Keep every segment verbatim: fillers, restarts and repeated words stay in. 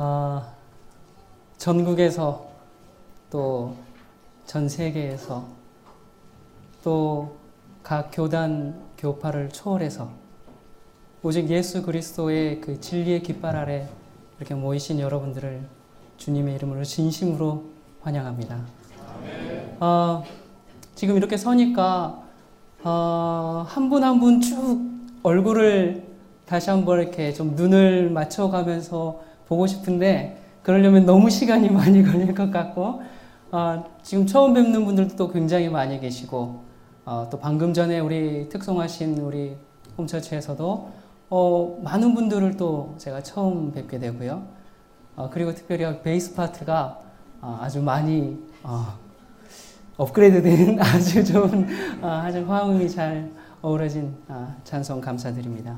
어, 전국에서 또 전 세계에서 또 각 교단 교파를 초월해서 오직 예수 그리스도의 그 진리의 깃발 아래 이렇게 모이신 여러분들을 주님의 이름으로 진심으로 환영합니다. 어, 지금 이렇게 서니까 어, 한 분 한 분 쭉 얼굴을 다시 한번 이렇게 좀 눈을 맞춰가면서 보고 싶은데 그러려면 너무 시간이 많이 걸릴 것 같고 어, 지금 처음 뵙는 분들도 또 굉장히 많이 계시고 어, 또 방금 전에 우리 특송하신 우리 홈처치에서도 어, 많은 분들을 또 제가 처음 뵙게 되고요. 어, 그리고 특별히 베이스 파트가 어, 아주 많이 어, 업그레이드된 아주 좋은 어, 아주 화음이 잘 어우러진 어, 찬송 감사드립니다.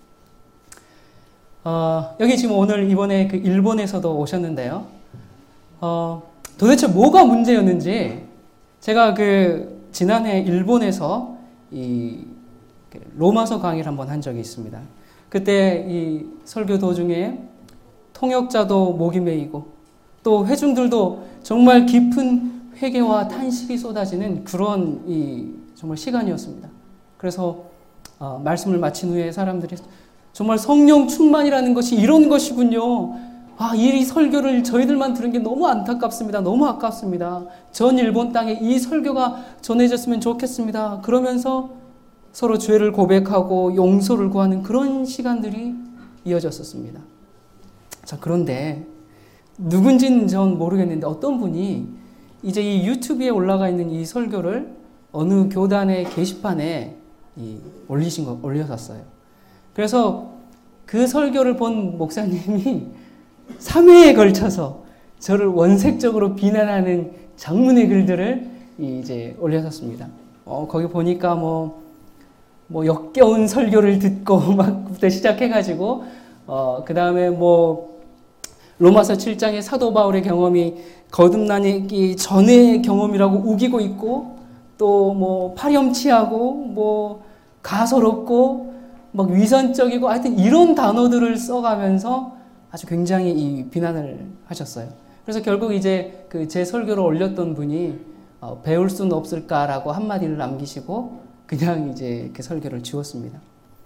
어, 여기 지금 오늘 이번에 그 일본에서도 오셨는데요. 어, 도대체 뭐가 문제였는지 제가 그 지난해 일본에서 이 로마서 강의를 한번 한 적이 있습니다. 그때 이 설교 도중에 통역자도 목이 메이고 또 회중들도 정말 깊은 회개와 탄식이 쏟아지는 그런 이 정말 시간이었습니다. 그래서 어, 말씀을 마친 후에 사람들이 정말 성령 충만이라는 것이 이런 것이군요. 아, 이 설교를 저희들만 들은 게 너무 안타깝습니다. 너무 아깝습니다. 전 일본 땅에 이 설교가 전해졌으면 좋겠습니다. 그러면서 서로 죄를 고백하고 용서를 구하는 그런 시간들이 이어졌었습니다. 자, 그런데 누군지는 전 모르겠는데 어떤 분이 이제 이 유튜브에 올라가 있는 이 설교를 어느 교단의 게시판에 이 올리신 거, 올려놨어요. 그래서 그 설교를 본 목사님이 삼 회에 걸쳐서 저를 원색적으로 비난하는 장문의 글들을 이제 올려놨습니다. 어, 거기 보니까 뭐, 뭐 역겨운 설교를 듣고 막부터 시작해가지고, 어, 그 다음에 뭐, 로마서 칠 장의 사도 바울의 경험이 거듭나기 전의 경험이라고 우기고 있고, 또 뭐 파렴치하고, 뭐 가소롭고, 막 위선적이고, 하여튼 이런 단어들을 써가면서 아주 굉장히 이 비난을 하셨어요. 그래서 결국 이제 그 제 설교를 올렸던 분이 어, 배울 수는 없을까라고 한마디를 남기시고 그냥 이제 그 설교를 지웠습니다.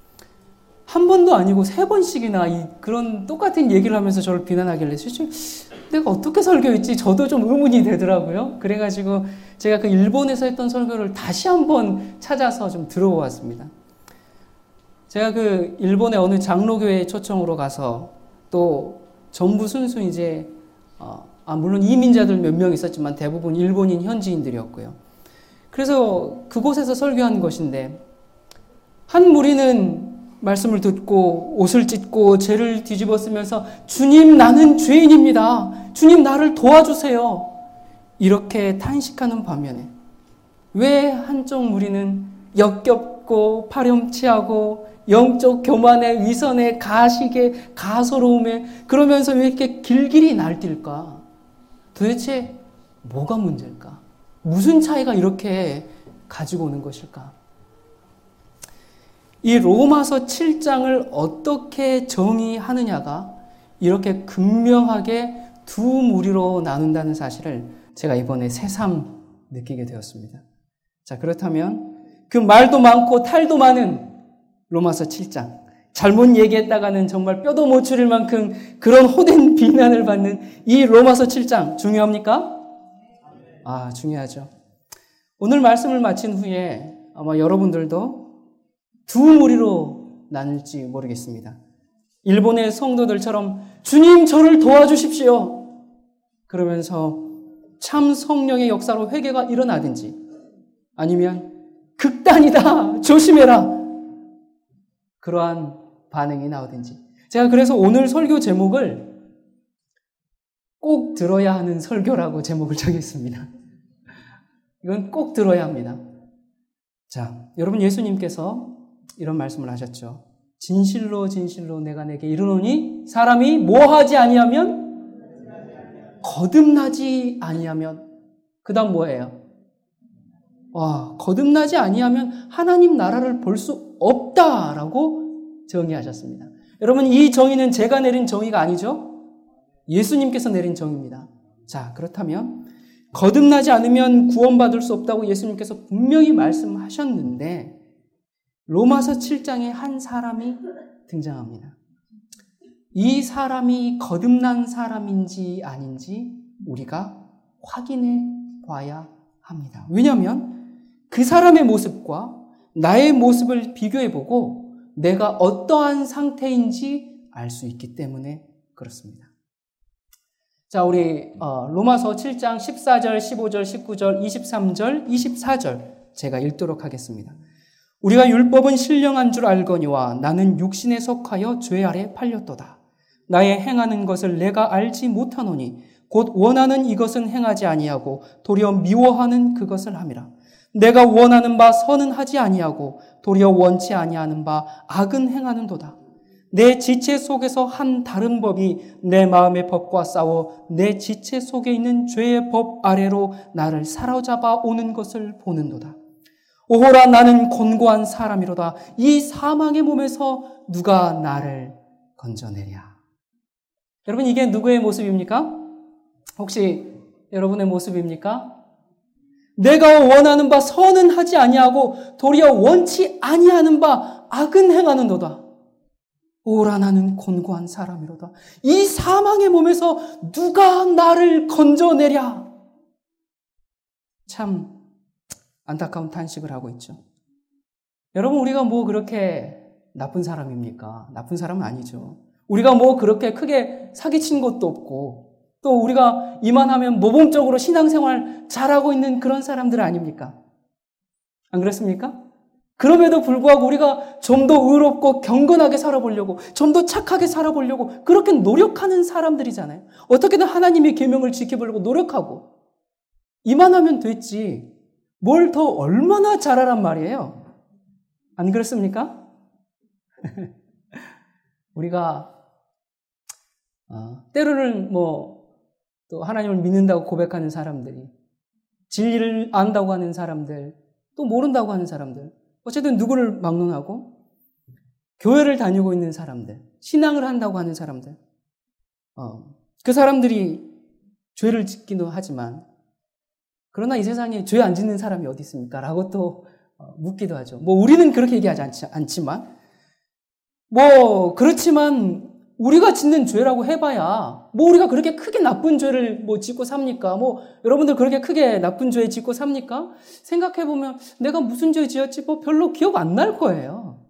한 번도 아니고 세 번씩이나 이 그런 똑같은 얘기를 하면서 저를 비난하길래 실제 내가 어떻게 설교했지? 저도 좀 의문이 되더라고요. 그래가지고 제가 그 일본에서 했던 설교를 다시 한번 찾아서 좀 들어보았습니다. 제가 그 일본의 어느 장로교회 초청으로 가서 또 전부 순수 이제 어, 아 물론 이민자들 몇 명 있었지만 대부분 일본인 현지인들이었고요. 그래서 그곳에서 설교한 것인데 한 무리는 말씀을 듣고 옷을 찢고 죄를 뒤집어 쓰면서 주님 나는 죄인입니다. 주님 나를 도와주세요. 이렇게 탄식하는 반면에 왜 한쪽 무리는 역겹고 파렴치하고 영적 교만에 위선에 가식에 가소로움에 그러면서 왜 이렇게 길길이 날뛸까? 도대체 뭐가 문제일까? 무슨 차이가 이렇게 가지고 오는 것일까? 이 로마서 칠 장을 어떻게 정의하느냐가 이렇게 극명하게 두 무리로 나눈다는 사실을 제가 이번에 새삼 느끼게 되었습니다. 자, 그렇다면 그 말도 많고 탈도 많은 로마서 칠 장. 잘못 얘기했다가는 정말 뼈도 못 추릴 만큼 그런 호된 비난을 받는 이 로마서 칠 장 중요합니까? 아, 중요하죠. 오늘 말씀을 마친 후에 아마 여러분들도 두 무리로 나눌지 모르겠습니다. 일본의 성도들처럼 주님 저를 도와주십시오. 그러면서 참 성령의 역사로 회개가 일어나든지 아니면 극단이다. 조심해라. 그러한 반응이 나오든지. 제가 그래서 오늘 설교 제목을 꼭 들어야 하는 설교라고 제목을 정했습니다. 이건 꼭 들어야 합니다. 자, 여러분 예수님께서 이런 말씀을 하셨죠. 진실로 진실로 내가 내게 이르노니 사람이 뭐하지 아니하면 거듭나지 아니하면 그 다음 뭐예요? 와, 거듭나지 아니하면 하나님 나라를 볼 수 없다라고 정의하셨습니다. 여러분 이 정의는 제가 내린 정의가 아니죠. 예수님께서 내린 정입니다. 자, 그렇다면 거듭나지 않으면 구원받을 수 없다고 예수님께서 분명히 말씀하셨는데 로마서 칠 장에 한 사람이 등장합니다. 이 사람이 거듭난 사람인지 아닌지 우리가 확인해 봐야 합니다. 왜냐하면 그 사람의 모습과 나의 모습을 비교해보고 내가 어떠한 상태인지 알 수 있기 때문에 그렇습니다. 자, 우리 어, 로마서 칠 장 십사 절, 십오 절, 십구 절, 이십삼 절, 이십사 절 제가 읽도록 하겠습니다. 우리가 율법은 신령한 줄 알거니와 나는 육신에 속하여 죄 아래 팔렸도다. 나의 행하는 것을 내가 알지 못하노니 곧 원하는 이것은 행하지 아니하고 도리어 미워하는 그것을 함이라. 내가 원하는 바 선은 하지 아니하고 도리어 원치 아니하는 바 악은 행하는도다. 내 지체 속에서 한 다른 법이 내 마음의 법과 싸워 내 지체 속에 있는 죄의 법 아래로 나를 사로잡아 오는 것을 보는도다. 오호라 나는 곤고한 사람이로다. 이 사망의 몸에서 누가 나를 건져내랴. 여러분, 이게 누구의 모습입니까? 혹시 여러분의 모습입니까? 내가 원하는 바 선은 하지 아니하고 도리어 원치 아니하는 바 악은 행하는도다. 오라 나는 곤고한 사람이로다. 이 사망의 몸에서 누가 나를 건져내랴. 참 안타까운 탄식을 하고 있죠. 여러분, 우리가 뭐 그렇게 나쁜 사람입니까? 나쁜 사람은 아니죠. 우리가 뭐 그렇게 크게 사기친 것도 없고 또 우리가 이만하면 모범적으로 신앙생활 잘하고 있는 그런 사람들 아닙니까? 안 그렇습니까? 그럼에도 불구하고 우리가 좀 더 의롭고 경건하게 살아보려고, 좀 더 착하게 살아보려고 그렇게 노력하는 사람들이잖아요. 어떻게든 하나님의 계명을 지켜보려고 노력하고 이만하면 됐지 뭘 더 얼마나 잘하란 말이에요. 안 그렇습니까? 우리가 어, 때로는 뭐 또 하나님을 믿는다고 고백하는 사람들이, 진리를 안다고 하는 사람들, 또 모른다고 하는 사람들, 어쨌든 누구를 막론하고 교회를 다니고 있는 사람들, 신앙을 한다고 하는 사람들, 어, 그 사람들이 죄를 짓기도 하지만 그러나 이 세상에 죄 안 짓는 사람이 어디 있습니까? 라고 또 어, 묻기도 하죠. 뭐 우리는 그렇게 얘기하지 않지, 않지만 뭐 그렇지만 우리가 짓는 죄라고 해봐야 뭐 우리가 그렇게 크게 나쁜 죄를 뭐 짓고 삽니까? 뭐 여러분들 그렇게 크게 나쁜 죄 짓고 삽니까? 생각해보면 내가 무슨 죄 지었지 뭐 별로 기억 안 날 거예요.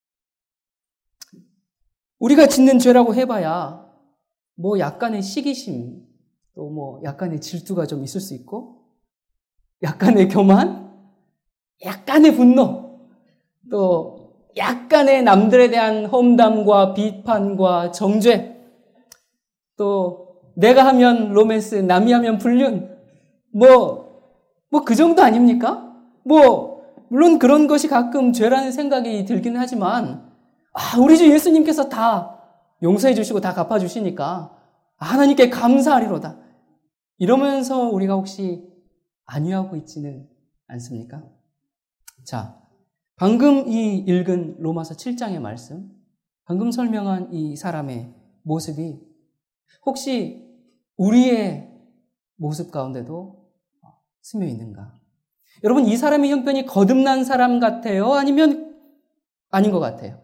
우리가 짓는 죄라고 해봐야 뭐 약간의 시기심, 또 뭐 약간의 질투가 좀 있을 수 있고 약간의 교만, 약간의 분노, 또 약간의 남들에 대한 험담과 비판과 정죄, 또 내가 하면 로맨스, 남이 하면 불륜, 뭐, 뭐 그 정도 아닙니까? 뭐, 물론 그런 것이 가끔 죄라는 생각이 들기는 하지만, 아, 우리 주 예수님께서 다 용서해 주시고 다 갚아 주시니까, 하나님께 감사하리로다. 이러면서 우리가 혹시 안위하고 있지는 않습니까? 자, 방금 이 읽은 로마서 칠 장의 말씀, 방금 설명한 이 사람의 모습이 혹시 우리의 모습 가운데도 스며 있는가? 여러분, 이 사람의 형편이 거듭난 사람 같아요? 아니면 아닌 것 같아요?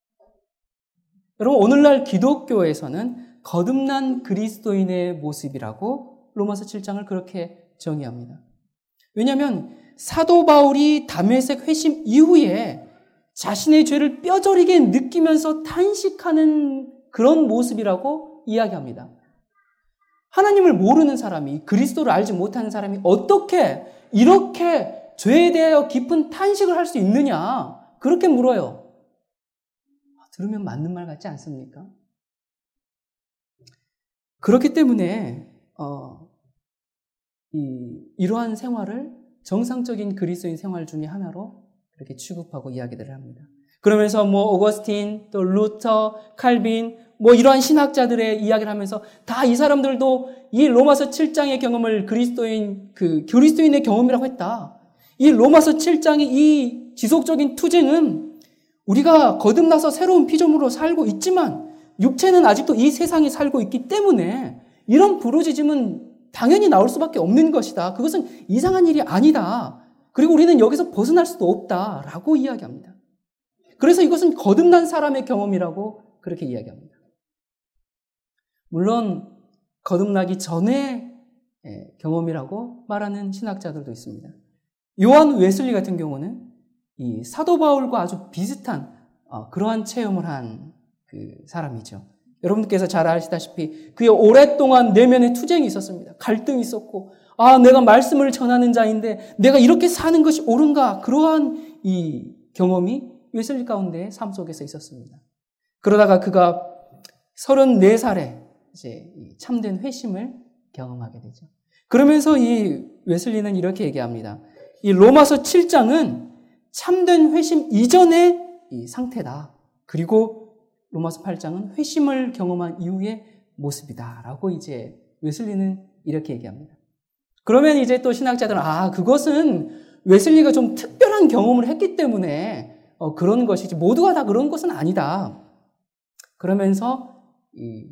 여러분, 오늘날 기독교에서는 거듭난 그리스도인의 모습이라고 로마서 칠 장을 그렇게 정의합니다. 왜냐하면 사도 바울이 다메섹 회심 이후에 자신의 죄를 뼈저리게 느끼면서 탄식하는 그런 모습이라고 이야기합니다. 하나님을 모르는 사람이, 그리스도를 알지 못하는 사람이 어떻게 이렇게 죄에 대하여 깊은 탄식을 할 수 있느냐? 그렇게 물어요. 들으면 맞는 말 같지 않습니까? 그렇기 때문에 어, 이, 이러한 생활을 정상적인 그리스도인 생활 중에 하나로 그렇게 취급하고 이야기들을 합니다. 그러면서 뭐 오거스틴, 또 루터, 칼빈, 뭐 이러한 신학자들의 이야기를 하면서 다 이 사람들도 이 로마서 칠 장의 경험을 그리스도인, 그 그리스도인의 경험이라고 했다. 이 로마서 칠 장의 이 지속적인 투쟁은 우리가 거듭나서 새로운 피조물로 살고 있지만 육체는 아직도 이 세상에 살고 있기 때문에 이런 부르짖음은 당연히 나올 수밖에 없는 것이다. 그것은 이상한 일이 아니다. 그리고 우리는 여기서 벗어날 수도 없다라고 이야기합니다. 그래서 이것은 거듭난 사람의 경험이라고 그렇게 이야기합니다. 물론 거듭나기 전에 경험이라고 말하는 신학자들도 있습니다. 요한 웨슬리 같은 경우는 이 사도 바울과 아주 비슷한 그러한 체험을 한 그 사람이죠. 여러분께서 잘 아시다시피 그의 오랫동안 내면에 투쟁이 있었습니다. 갈등이 있었고, 아, 내가 말씀을 전하는 자인데 내가 이렇게 사는 것이 옳은가? 그러한 이 경험이 웨슬리 가운데 삶 속에서 있었습니다. 그러다가 그가 서른네 살에 이제 참된 회심을 경험하게 되죠. 그러면서 이 웨슬리는 이렇게 얘기합니다. 이 로마서 칠 장은 참된 회심 이전의 이 상태다. 그리고 로마서 팔 장은 회심을 경험한 이후의 모습이다라고 이제 웨슬리는 이렇게 얘기합니다. 그러면 이제 또 신학자들은 아, 그것은 웨슬리가 좀 특별한 경험을 했기 때문에 어, 그런 것이지 모두가 다 그런 것은 아니다. 그러면서 이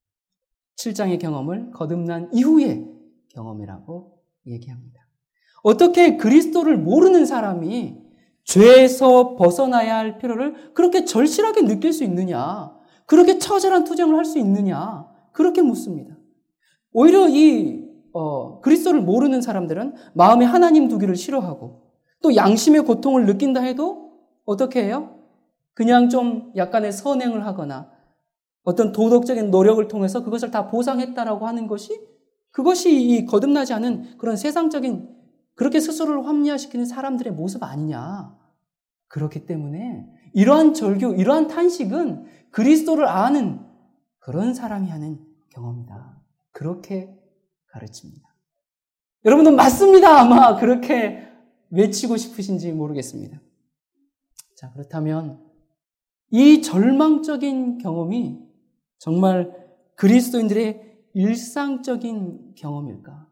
칠 장의 경험을 거듭난 이후의 경험이라고 얘기합니다. 어떻게 그리스도를 모르는 사람이 죄에서 벗어나야 할 필요를 그렇게 절실하게 느낄 수 있느냐? 그렇게 처절한 투쟁을 할 수 있느냐? 그렇게 묻습니다. 오히려 이 어, 그리스도를 모르는 사람들은 마음에 하나님 두기를 싫어하고 또 양심의 고통을 느낀다 해도 어떻게 해요? 그냥 좀 약간의 선행을 하거나 어떤 도덕적인 노력을 통해서 그것을 다 보상했다라고 하는 것이 그것이 이 거듭나지 않은 그런 세상적인 그렇게 스스로를 합리화시키는 사람들의 모습 아니냐. 그렇기 때문에 이러한 절규, 이러한 탄식은 그리스도를 아는 그런 사람이 하는 경험이다. 그렇게 가르칩니다. 여러분은 맞습니다. 아마 그렇게 외치고 싶으신지 모르겠습니다. 자, 그렇다면 이 절망적인 경험이 정말 그리스도인들의 일상적인 경험일까?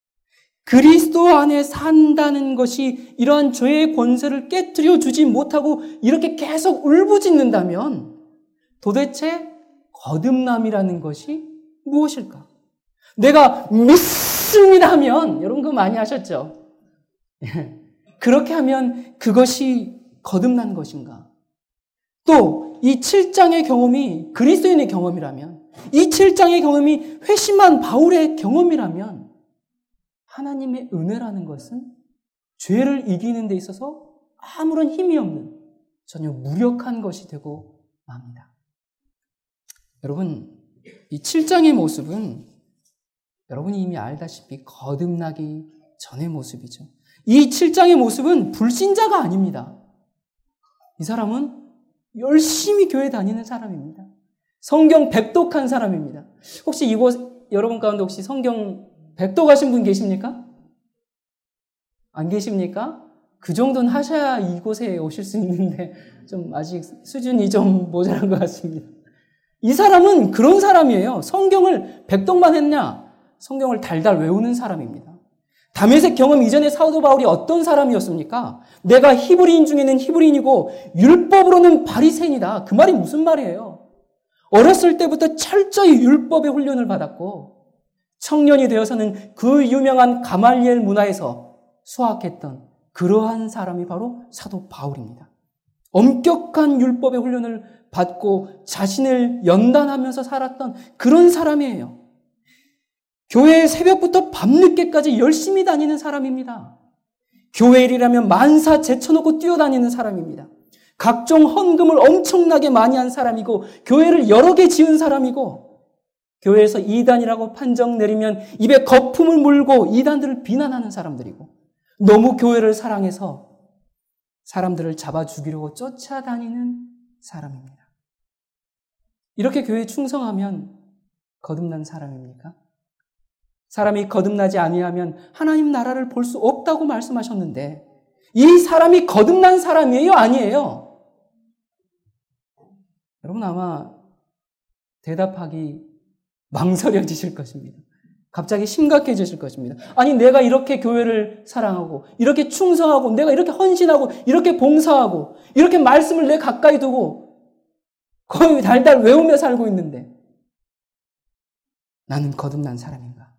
그리스도 안에 산다는 것이 이러한 죄의 권세를 깨트려 주지 못하고 이렇게 계속 울부짖는다면 도대체 거듭남이라는 것이 무엇일까? 내가 믿습니다 하면, 여러분 그거 많이 하셨죠? 그렇게 하면 그것이 거듭난 것인가? 또 이 칠 장의 경험이 그리스도인의 경험이라면, 이 칠 장의 경험이 회심한 바울의 경험이라면 하나님의 은혜라는 것은 죄를 이기는 데 있어서 아무런 힘이 없는 전혀 무력한 것이 되고 맙니다. 여러분, 이 칠 장의 모습은 여러분이 이미 알다시피 거듭나기 전의 모습이죠. 이 칠 장의 모습은 불신자가 아닙니다. 이 사람은 열심히 교회 다니는 사람입니다. 성경 백독한 사람입니다. 혹시 이곳 여러분 가운데 혹시 성경 백독하신 분 계십니까? 안 계십니까? 그 정도는 하셔야 이곳에 오실 수 있는데 좀 아직 수준이 좀 모자란 것 같습니다. 이 사람은 그런 사람이에요. 성경을 백독만 했냐? 성경을 달달 외우는 사람입니다. 다메섹 경험 이전에 사도 바울이 어떤 사람이었습니까? 내가 히브리인 중에는 히브리인이고 율법으로는 바리새인이다. 그 말이 무슨 말이에요? 어렸을 때부터 철저히 율법의 훈련을 받았고 청년이 되어서는 그 유명한 가말리엘 문화에서 수학했던 그러한 사람이 바로 사도 바울입니다. 엄격한 율법의 훈련을 받고 자신을 연단하면서 살았던 그런 사람이에요. 교회에 새벽부터 밤늦게까지 열심히 다니는 사람입니다. 교회 일이라면 만사 제쳐놓고 뛰어다니는 사람입니다. 각종 헌금을 엄청나게 많이 한 사람이고 교회를 여러 개 지은 사람이고 교회에서 이단이라고 판정 내리면 입에 거품을 물고 이단들을 비난하는 사람들이고 너무 교회를 사랑해서 사람들을 잡아 죽이려고 쫓아다니는 사람입니다. 이렇게 교회에 충성하면 거듭난 사람입니까? 사람이 거듭나지 아니하면 하나님 나라를 볼 수 없다고 말씀하셨는데 이 사람이 거듭난 사람이에요? 아니에요? 여러분 아마 대답하기 망설여지실 것입니다. 갑자기 심각해지실 것입니다. 아니 내가 이렇게 교회를 사랑하고 이렇게 충성하고 내가 이렇게 헌신하고 이렇게 봉사하고 이렇게 말씀을 내 가까이 두고 거의 달달 외우며 살고 있는데 나는 거듭난 사람인가?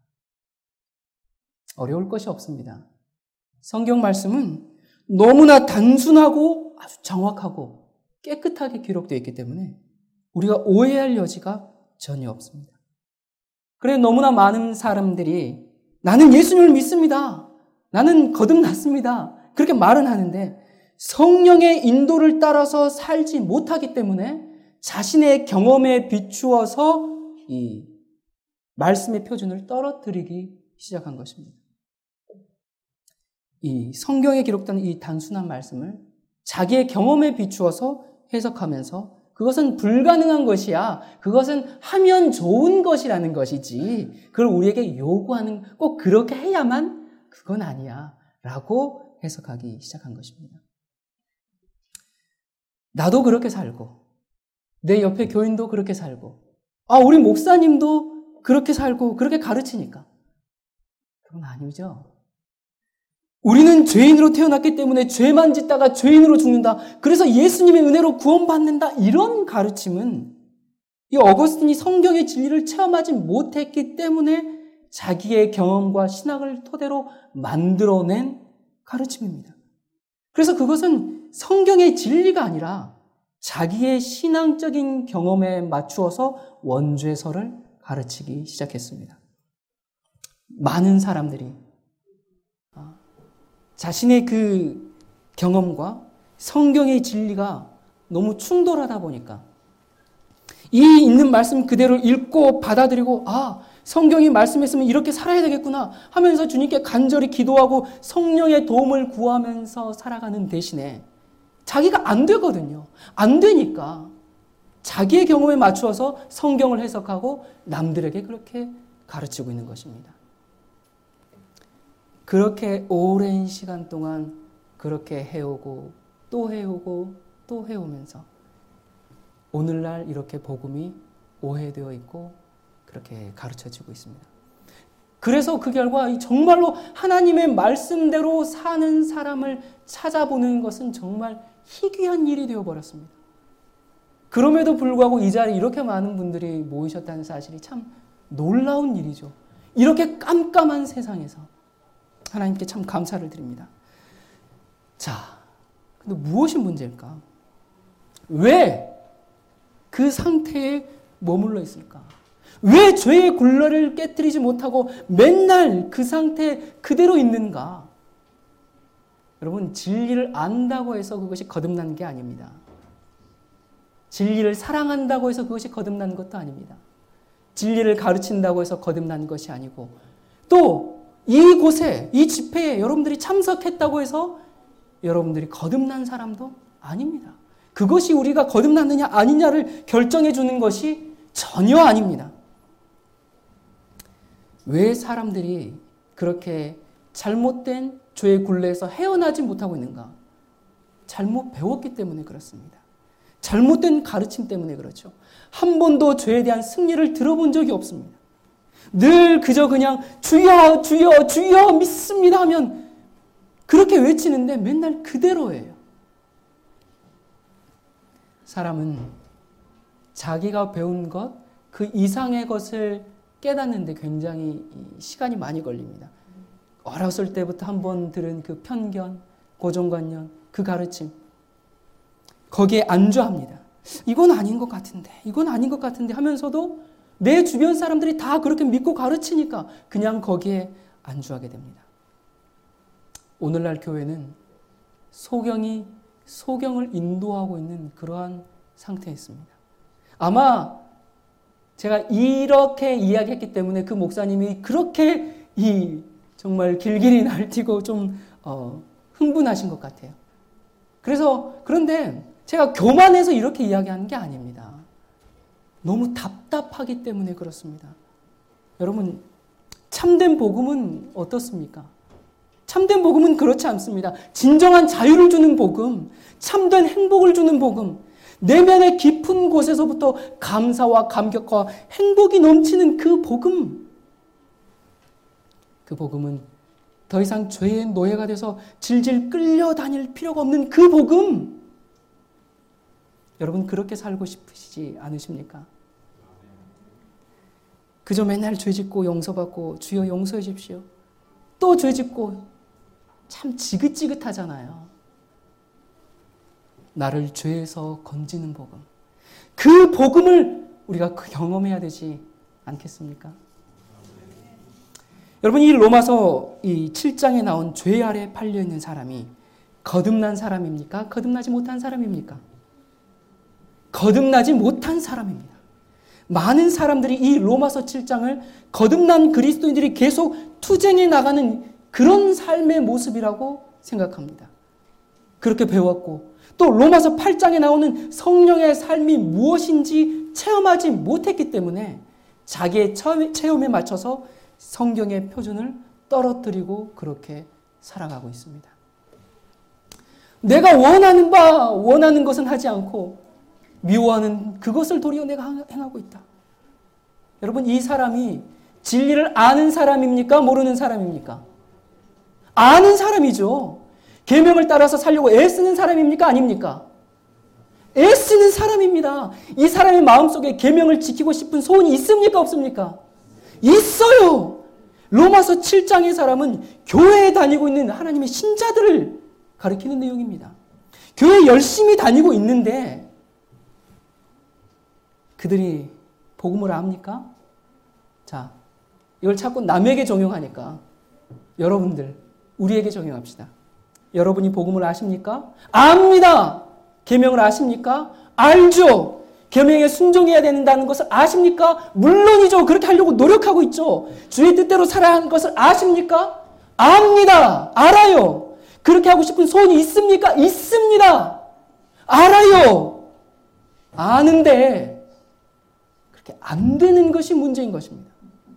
어려울 것이 없습니다. 성경 말씀은 너무나 단순하고 아주 정확하고 깨끗하게 기록되어 있기 때문에 우리가 오해할 여지가 전혀 없습니다. 그래 너무나 많은 사람들이 나는 예수님을 믿습니다. 나는 거듭났습니다. 그렇게 말은 하는데 성령의 인도를 따라서 살지 못하기 때문에 자신의 경험에 비추어서 이 말씀의 표준을 떨어뜨리기 시작한 것입니다. 이 성경에 기록된 이 단순한 말씀을 자기의 경험에 비추어서 해석하면서 그것은 불가능한 것이야. 그것은 하면 좋은 것이라는 것이지. 그걸 우리에게 요구하는 꼭 그렇게 해야만 그건 아니야. 라고 해석하기 시작한 것입니다. 나도 그렇게 살고 내 옆에 교인도 그렇게 살고 아 우리 목사님도 그렇게 살고 그렇게 가르치니까 그건 아니죠. 우리는 죄인으로 태어났기 때문에 죄만 짓다가 죄인으로 죽는다. 그래서 예수님의 은혜로 구원받는다. 이런 가르침은 이 어거스틴이 성경의 진리를 체험하지 못했기 때문에 자기의 경험과 신학을 토대로 만들어낸 가르침입니다. 그래서 그것은 성경의 진리가 아니라 자기의 신앙적인 경험에 맞추어서 원죄설을 가르치기 시작했습니다. 많은 사람들이 자신의 그 경험과 성경의 진리가 너무 충돌하다 보니까 이 있는 말씀 그대로 읽고 받아들이고 아 성경이 말씀했으면 이렇게 살아야 되겠구나 하면서 주님께 간절히 기도하고 성령의 도움을 구하면서 살아가는 대신에 자기가 안 되거든요. 안 되니까 자기의 경험에 맞추어서 성경을 해석하고 남들에게 그렇게 가르치고 있는 것입니다. 그렇게 오랜 시간 동안 그렇게 해오고 또 해오고 또 해오면서 오늘날 이렇게 복음이 오해되어 있고 그렇게 가르쳐지고 있습니다. 그래서 그 결과 정말로 하나님의 말씀대로 사는 사람을 찾아보는 것은 정말 희귀한 일이 되어버렸습니다. 그럼에도 불구하고 이 자리에 이렇게 많은 분들이 모이셨다는 사실이 참 놀라운 일이죠. 이렇게 깜깜한 세상에서 하나님께 참 감사를 드립니다. 자, 근데 무엇이 문제일까? 왜 그 상태에 머물러 있을까? 왜 죄의 굴레를 깨뜨리지 못하고 맨날 그 상태에 그대로 있는가? 여러분, 진리를 안다고 해서 그것이 거듭난 게 아닙니다. 진리를 사랑한다고 해서 그것이 거듭난 것도 아닙니다. 진리를 가르친다고 해서 거듭난 것이 아니고 또 이곳에, 이 집회에 여러분들이 참석했다고 해서 여러분들이 거듭난 사람도 아닙니다. 그것이 우리가 거듭났느냐 아니냐를 결정해 주는 것이 전혀 아닙니다. 왜 사람들이 그렇게 잘못된 죄의 굴레에서 헤어나지 못하고 있는가? 잘못 배웠기 때문에 그렇습니다. 잘못된 가르침 때문에 그렇죠. 한 번도 죄에 대한 승리를 들어본 적이 없습니다. 늘 그저 그냥 주여 주여 주여 믿습니다 하면 그렇게 외치는데 맨날 그대로예요. 사람은 자기가 배운 것, 그 이상의 것을 깨닫는데 굉장히 시간이 많이 걸립니다. 어렸을 때부터 한번 들은 그 편견, 고정관념, 그 가르침 거기에 안주합니다. 이건 아닌 것 같은데, 이건 아닌 것 같은데 하면서도 내 주변 사람들이 다 그렇게 믿고 가르치니까 그냥 거기에 안주하게 됩니다. 오늘날 교회는 소경이 소경을 인도하고 있는 그러한 상태에 있습니다. 아마 제가 이렇게 이야기했기 때문에 그 목사님이 그렇게 이 정말 길길이 날뛰고 좀 어, 흥분하신 것 같아요. 그래서 그런데 제가 교만해서 이렇게 이야기하는 게 아닙니다. 너무 답답하기 때문에 그렇습니다. 여러분, 참된 복음은 어떻습니까? 참된 복음은 그렇지 않습니다. 진정한 자유를 주는 복음, 참된 행복을 주는 복음, 내면의 깊은 곳에서부터 감사와 감격과 행복이 넘치는 그 복음. 그 복음은 더 이상 죄의 노예가 돼서 질질 끌려다닐 필요가 없는 그 복음. 여러분 그렇게 살고 싶으시지 않으십니까? 그저 맨날 죄짓고 용서받고 주여 용서해 주십시오. 또 죄짓고 참 지긋지긋하잖아요. 나를 죄에서 건지는 복음. 그 복음을 우리가 경험해야 되지 않겠습니까? 여러분, 이 로마서 이 칠 장에 나온 죄 아래 팔려 있는 사람이 거듭난 사람입니까? 거듭나지 못한 사람입니까? 거듭나지 못한 사람입니다. 많은 사람들이 이 로마서 칠 장을 거듭난 그리스도인들이 계속 투쟁해 나가는 그런 삶의 모습이라고 생각합니다. 그렇게 배웠고 또 로마서 팔 장에 나오는 성령의 삶이 무엇인지 체험하지 못했기 때문에 자기의 체험에 맞춰서 성경의 표준을 떨어뜨리고 그렇게 살아가고 있습니다. 내가 원하는 바 원하는 것은 하지 않고 미워하는 그것을 도리어 내가 행하고 있다. 여러분, 이 사람이 진리를 아는 사람입니까? 모르는 사람입니까? 아는 사람이죠. 계명을 따라서 살려고 애쓰는 사람입니까? 아닙니까? 애쓰는 사람입니다. 이 사람의 마음속에 계명을 지키고 싶은 소원이 있습니까? 없습니까? 있어요. 로마서 칠 장의 사람은 교회에 다니고 있는 하나님의 신자들을 가리키는 내용입니다. 교회 열심히 다니고 있는데 그들이 복음을 압니까? 자, 이걸 자꾸 남에게 적용하니까 여러분들 우리에게 적용합시다. 여러분이 복음을 아십니까? 압니다. 계명을 아십니까? 알죠. 계명에 순종해야 된다는 것을 아십니까? 물론이죠. 그렇게 하려고 노력하고 있죠. 주의 뜻대로 살아야 하는 것을 아십니까? 압니다. 알아요. 그렇게 하고 싶은 소원이 있습니까? 있습니다. 알아요. 아는데 그렇게 안 되는 것이 문제인 것입니다.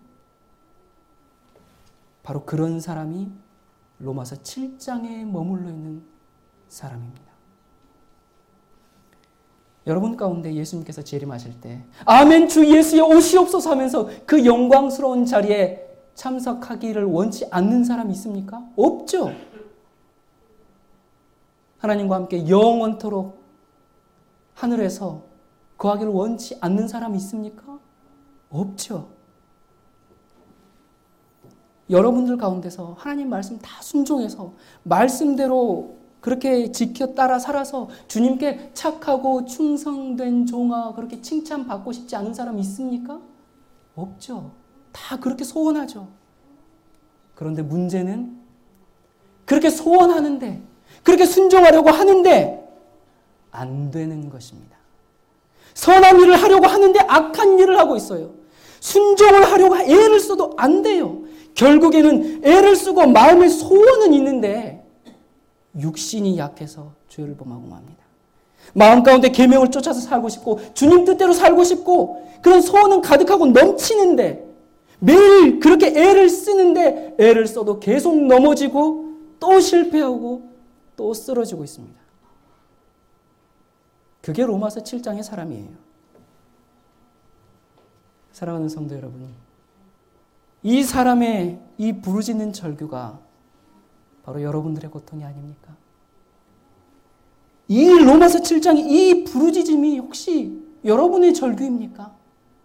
바로 그런 사람이 로마서 칠 장에 머물러 있는 사람입니다. 여러분 가운데 예수님께서 재림하실 때 아멘 주 예수여 오시옵소서 하면서 그 영광스러운 자리에 참석하기를 원치 않는 사람이 있습니까? 없죠. 하나님과 함께 영원토록 하늘에서 거하기를 원치 않는 사람이 있습니까? 없죠. 여러분들 가운데서 하나님 말씀 다 순종해서 말씀대로 그렇게 지켜 따라 살아서 주님께 착하고 충성된 종아 그렇게 칭찬받고 싶지 않은 사람이 있습니까? 없죠. 다 그렇게 소원하죠. 그런데 문제는 그렇게 소원하는데 그렇게 순종하려고 하는데 안 되는 것입니다. 선한 일을 하려고 하는데 악한 일을 하고 있어요. 순종을 하려고 애를 써도 안 돼요. 결국에는 애를 쓰고 마음의 소원은 있는데 육신이 약해서 죄를 범하고 맙니다. 마음 가운데 계명을 쫓아서 살고 싶고 주님 뜻대로 살고 싶고 그런 소원은 가득하고 넘치는데 매일 그렇게 애를 쓰는데 애를 써도 계속 넘어지고 또 실패하고 또 쓰러지고 있습니다. 그게 로마서 칠 장의 사람이에요. 사랑하는 성도 여러분, 이 사람의 이 부르짖는 절규가 바로 여러분들의 고통이 아닙니까? 이 로마서 칠 장의 이 부르짖음이 혹시 여러분의 절규입니까?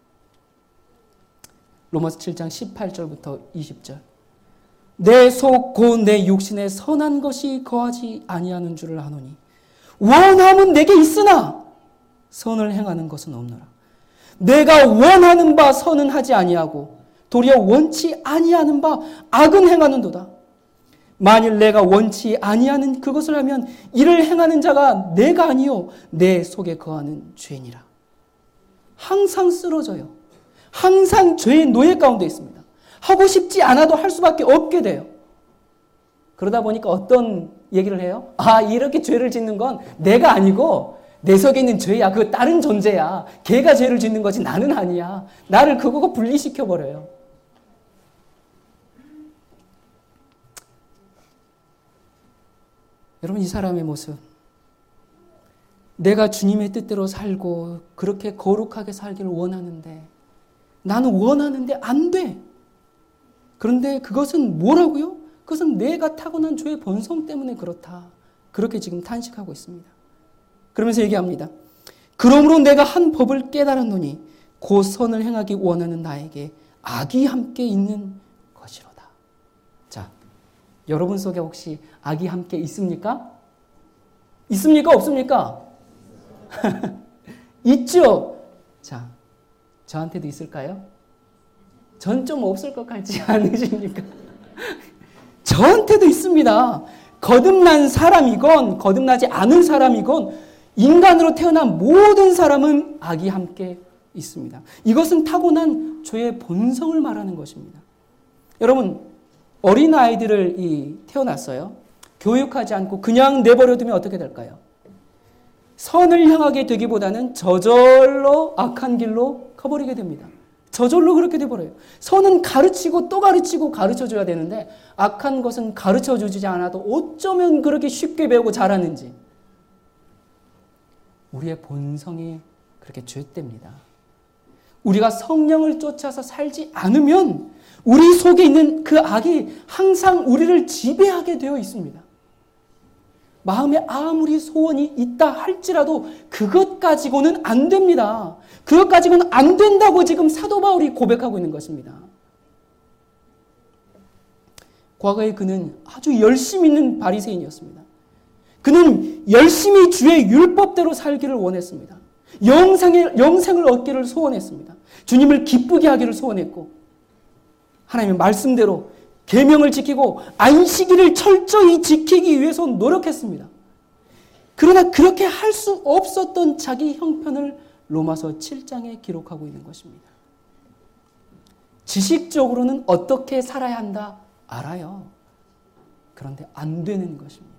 로마서 칠 장 십팔 절부터 이십 절. 내 속 곧 내 육신에 선한 것이 거하지 아니하는 줄을 아노니 원함은 내게 있으나 선을 행하는 것은 없노라. 내가 원하는 바 선은 하지 아니하고 도리어 원치 아니하는 바 악은 행하는도다. 만일 내가 원치 아니하는 그것을 하면 이를 행하는 자가 내가 아니요 내 속에 거하는 죄니라. 항상 쓰러져요. 항상 죄의 노예 가운데 있습니다. 하고 싶지 않아도 할 수밖에 없게 돼요. 그러다 보니까 어떤 얘기를 해요? 아, 이렇게 죄를 짓는 건 내가 아니고 내 속에 있는 죄야. 그거 다른 존재야. 걔가 죄를 짓는 거지 나는 아니야. 나를 그거가 분리시켜버려요. 여러분, 이 사람의 모습, 내가 주님의 뜻대로 살고 그렇게 거룩하게 살기를 원하는데 나는 원하는데 안 돼. 그런데 그것은 뭐라고요? 그것은 내가 타고난 죄의 본성 때문에 그렇다. 그렇게 지금 탄식하고 있습니다. 그러면서 얘기합니다. 그러므로 내가 한 법을 깨달았노니 곧 선을 행하기 원하는 나에게 악이 함께 있는 것이로다. 자, 여러분 속에 혹시 악이 함께 있습니까? 있습니까? 없습니까? 있죠? 자, 저한테도 있을까요? 전 좀 없을 것 같지 않으십니까? 저한테도 있습니다. 거듭난 사람이건 거듭나지 않은 사람이건 인간으로 태어난 모든 사람은 악이 함께 있습니다. 이것은 타고난 죄의 본성을 말하는 것입니다. 여러분, 어린아이들을 이 태어났어요. 교육하지 않고 그냥 내버려두면 어떻게 될까요? 선을 향하게 되기보다는 저절로 악한 길로 가버리게 됩니다. 저절로 그렇게 돼버려요. 선은 가르치고 또 가르치고 가르쳐줘야 되는데 악한 것은 가르쳐주지 않아도 어쩌면 그렇게 쉽게 배우고 잘하는지. 우리의 본성이 그렇게 죄됩니다. 우리가 성령을 쫓아서 살지 않으면 우리 속에 있는 그 악이 항상 우리를 지배하게 되어 있습니다. 마음에 아무리 소원이 있다 할지라도 그것 가지고는 안 됩니다. 그것 가지고는 안 된다고 지금 사도 바울이 고백하고 있는 것입니다. 과거에 그는 아주 열심 있는 바리새인이었습니다. 그는 열심히 주의 율법대로 살기를 원했습니다. 영생을, 영생을 얻기를 소원했습니다. 주님을 기쁘게 하기를 소원했고 하나님의 말씀대로 계명을 지키고 안식일을 철저히 지키기 위해서 노력했습니다. 그러나 그렇게 할 수 없었던 자기 형편을 로마서 칠 장에 기록하고 있는 것입니다. 지식적으로는 어떻게 살아야 한다 알아요. 그런데 안 되는 것입니다.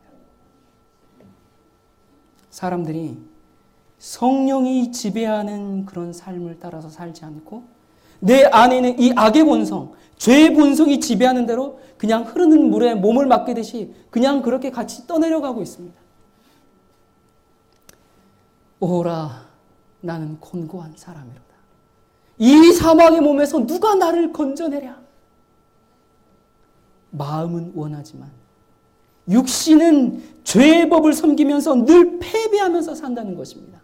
사람들이 성령이 지배하는 그런 삶을 따라서 살지 않고 내 안에는 이 악의 본성, 죄의 본성이 지배하는 대로 그냥 흐르는 물에 몸을 맡기듯이 그냥 그렇게 같이 떠내려가고 있습니다. 오라, 나는 곤고한 사람이로다. 이 사망의 몸에서 누가 나를 건져내랴. 마음은 원하지만 육신은 죄의 법을 섬기면서 늘 패배하면서 산다는 것입니다.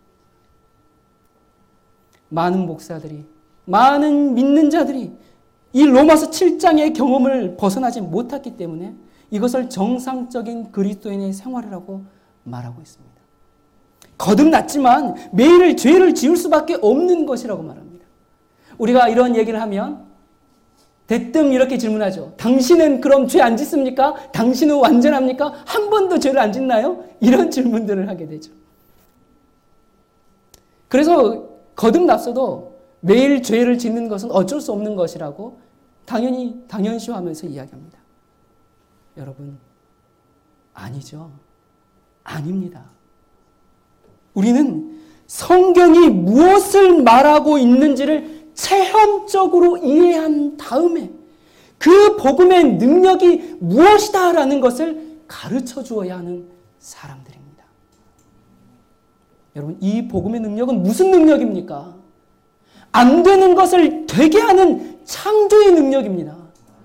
많은 목사들이, 많은 믿는 자들이 이 로마서 칠 장의 경험을 벗어나지 못했기 때문에 이것을 정상적인 그리스도인의 생활이라고 말하고 있습니다. 거듭났지만 매일 죄를 지을 수밖에 없는 것이라고 말합니다. 우리가 이런 얘기를 하면 대뜸 이렇게 질문하죠. 당신은 그럼 죄 안 짓습니까? 당신은 완전합니까? 한 번도 죄를 안 짓나요? 이런 질문들을 하게 되죠. 그래서 거듭났어도 매일 죄를 짓는 것은 어쩔 수 없는 것이라고 당연히 당연시하면서 이야기합니다. 여러분, 아니죠. 아닙니다. 우리는 성경이 무엇을 말하고 있는지를 체험적으로 이해한 다음에 그 복음의 능력이 무엇이다라는 것을 가르쳐 주어야 하는 사람들입니다. 여러분, 이 복음의 능력은 무슨 능력입니까? 안 되는 것을 되게 하는 창조의 능력입니다.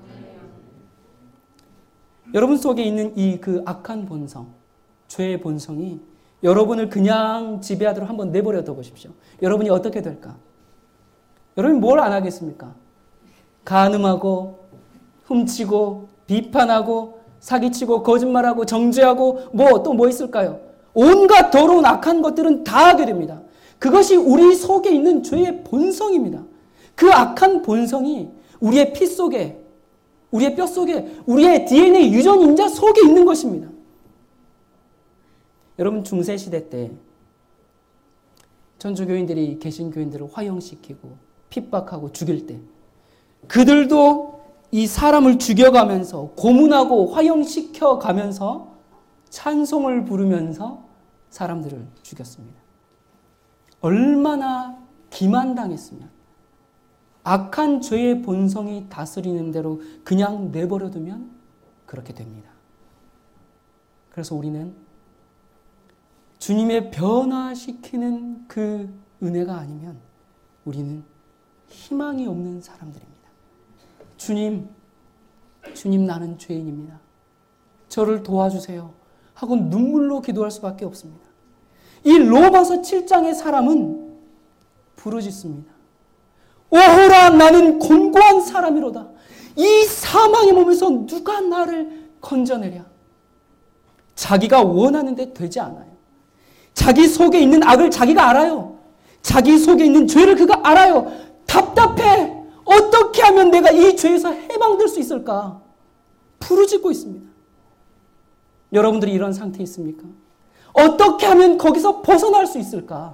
여러분 속에 있는 이 그 악한 본성, 죄의 본성이 여러분을 그냥 지배하도록 한번 내버려 둬 보십시오. 여러분이 어떻게 될까? 여러분이 뭘 안 하겠습니까? 간음하고 훔치고 비판하고 사기치고 거짓말하고 정죄하고 뭐 또 뭐 있을까요? 온갖 더러운 악한 것들은 다 하게 됩니다. 그것이 우리 속에 있는 죄의 본성입니다. 그 악한 본성이 우리의 피 속에, 우리의 뼈 속에, 우리의 디엔에이 유전인자 속에 있는 것입니다. 여러분, 중세시대 때 천주교인들이 개신교인들을 화형시키고 핍박하고 죽일 때 그들도 이 사람을 죽여가면서 고문하고 화형시켜가면서 찬송을 부르면서 사람들을 죽였습니다. 얼마나 기만당했으면 악한 죄의 본성이 다스리는 대로 그냥 내버려두면 그렇게 됩니다. 그래서 우리는 주님의 변화시키는 그 은혜가 아니면 우리는 희망이 없는 사람들입니다. 주님, 주님 나는 죄인입니다. 저를 도와주세요 하고 눈물로 기도할 수밖에 없습니다. 이 로마서 칠 장의 사람은 부르짖습니다. 오호라 나는 곤고한 사람이로다. 이 사망의 몸에서 누가 나를 건져내랴. 자기가 원하는데 되지 않아요. 자기 속에 있는 악을 자기가 알아요. 자기 속에 있는 죄를 그가 알아요. 답답해. 어떻게 하면 내가 이 죄에서 해방될 수 있을까? 부르짖고 있습니다. 여러분들이 이런 상태에 있습니까? 어떻게 하면 거기서 벗어날 수 있을까?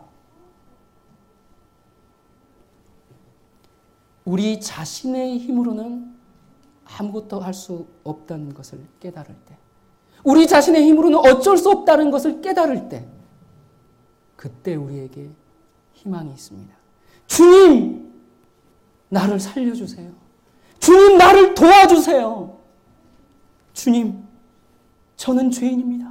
우리 자신의 힘으로는 아무것도 할 수 없다는 것을 깨달을 때, 우리 자신의 힘으로는 어쩔 수 없다는 것을 깨달을 때, 그때 우리에게 희망이 있습니다. 주님, 나를 살려주세요. 주님, 나를 도와주세요. 주님, 저는 죄인입니다.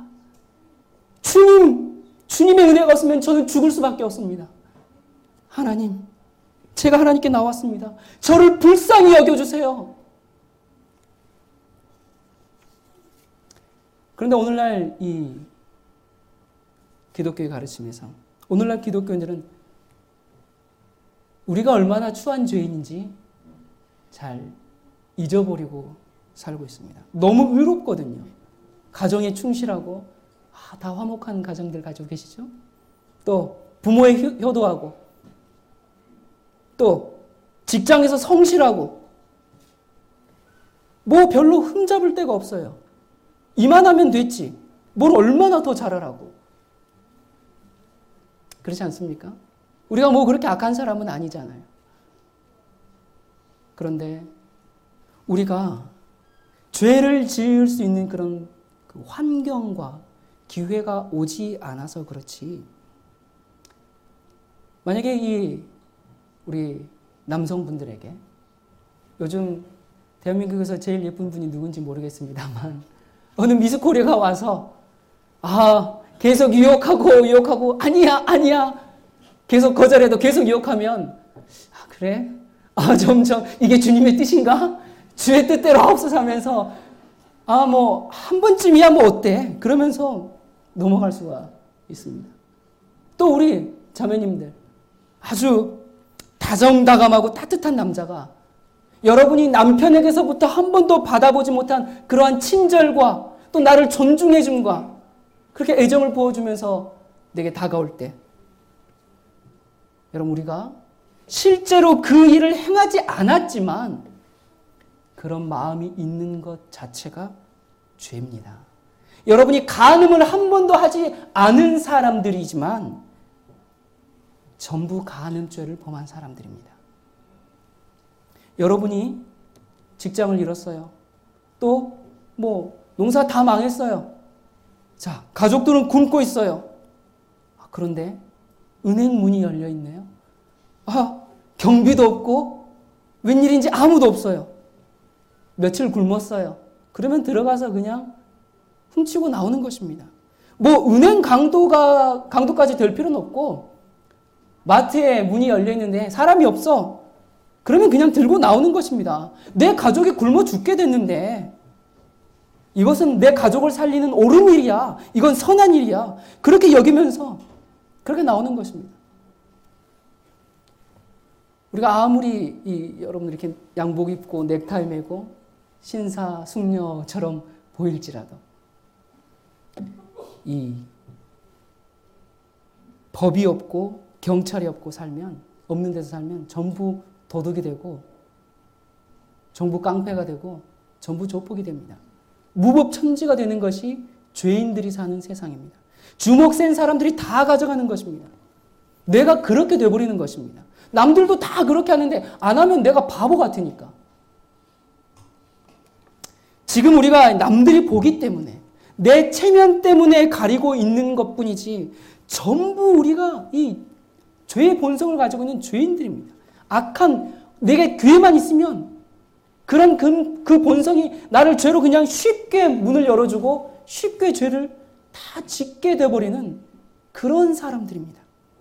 주님, 주님의 은혜가 없으면 저는 죽을 수밖에 없습니다. 하나님, 제가 하나님께 나왔습니다. 저를 불쌍히 여겨주세요. 그런데 오늘날 이 기독교의 가르침에서, 오늘날 기독교인들은 우리가 얼마나 추한 죄인인지 잘 잊어버리고 살고 있습니다. 너무 의롭거든요. 가정에 충실하고, 아, 다 화목한 가정들 가지고 계시죠? 또 부모에 효도하고, 또 직장에서 성실하고, 뭐 별로 흠잡을 데가 없어요. 이만하면 됐지. 뭘 얼마나 더 잘하라고. 그렇지 않습니까? 우리가 뭐 그렇게 악한 사람은 아니잖아요. 그런데 우리가 죄를 지을 수 있는 그런 그 환경과 기회가 오지 않아서 그렇지. 만약에 이 우리 남성분들에게, 요즘 대한민국에서 제일 예쁜 분이 누군지 모르겠습니다만 어느 미스코리아가 와서 아 계속 유혹하고 유혹하고 아니야 아니야 계속 거절해도 계속 유혹하면, 아 그래? 아 점점 이게 주님의 뜻인가? 주의 뜻대로 하옵소서 하면서 아 뭐 한 번쯤이야 뭐 어때? 그러면서 넘어갈 수가 있습니다. 또 우리 자매님들, 아주 다정다감하고 따뜻한 남자가 여러분이 남편에게서부터 한 번도 받아보지 못한 그러한 친절과 또 나를 존중해줌과 그렇게 애정을 보여주면서 내게 다가올 때, 여러분 우리가 실제로 그 일을 행하지 않았지만 그런 마음이 있는 것 자체가 죄입니다. 여러분이 간음을 한 번도 하지 않은 사람들이지만 전부 간음죄를 범한 사람들입니다. 여러분이 직장을 잃었어요. 또 뭐 농사 다 망했어요. 자, 가족들은 굶고 있어요. 그런데 은행 문이 열려 있네요. 아, 경비도 없고 웬일인지 아무도 없어요. 며칠 굶었어요. 그러면 들어가서 그냥 훔치고 나오는 것입니다. 뭐 은행 강도가 강도까지 될 필요는 없고, 마트에 문이 열려 있는데 사람이 없어. 그러면 그냥 들고 나오는 것입니다. 내 가족이 굶어 죽게 됐는데 이것은 내 가족을 살리는 옳은 일이야. 이건 선한 일이야. 그렇게 여기면서 그렇게 나오는 것입니다. 우리가 아무리 이, 여러분들 이렇게 양복 입고 넥타이 매고 신사 숙녀처럼 보일지라도 이 법이 없고 경찰이 없고 살면, 없는 데서 살면 전부 도둑이 되고 전부 깡패가 되고 전부 조폭이 됩니다. 무법천지가 되는 것이 죄인들이 사는 세상입니다. 주먹 센 사람들이 다 가져가는 것입니다. 내가 그렇게 돼버리는 것입니다. 남들도 다 그렇게 하는데 안 하면 내가 바보 같으니까. 지금 우리가 남들이 보기 때문에, 내 체면 때문에 가리고 있는 것뿐이지 전부 우리가 이 죄의 본성을 가지고 있는 죄인들입니다. 악한, 내게 귀에만 있으면 그런 그, 그 본성이 나를 죄로 그냥 쉽게 문을 열어주고 쉽게 죄를 다 짓게 돼버리는 그런 사람들입니다.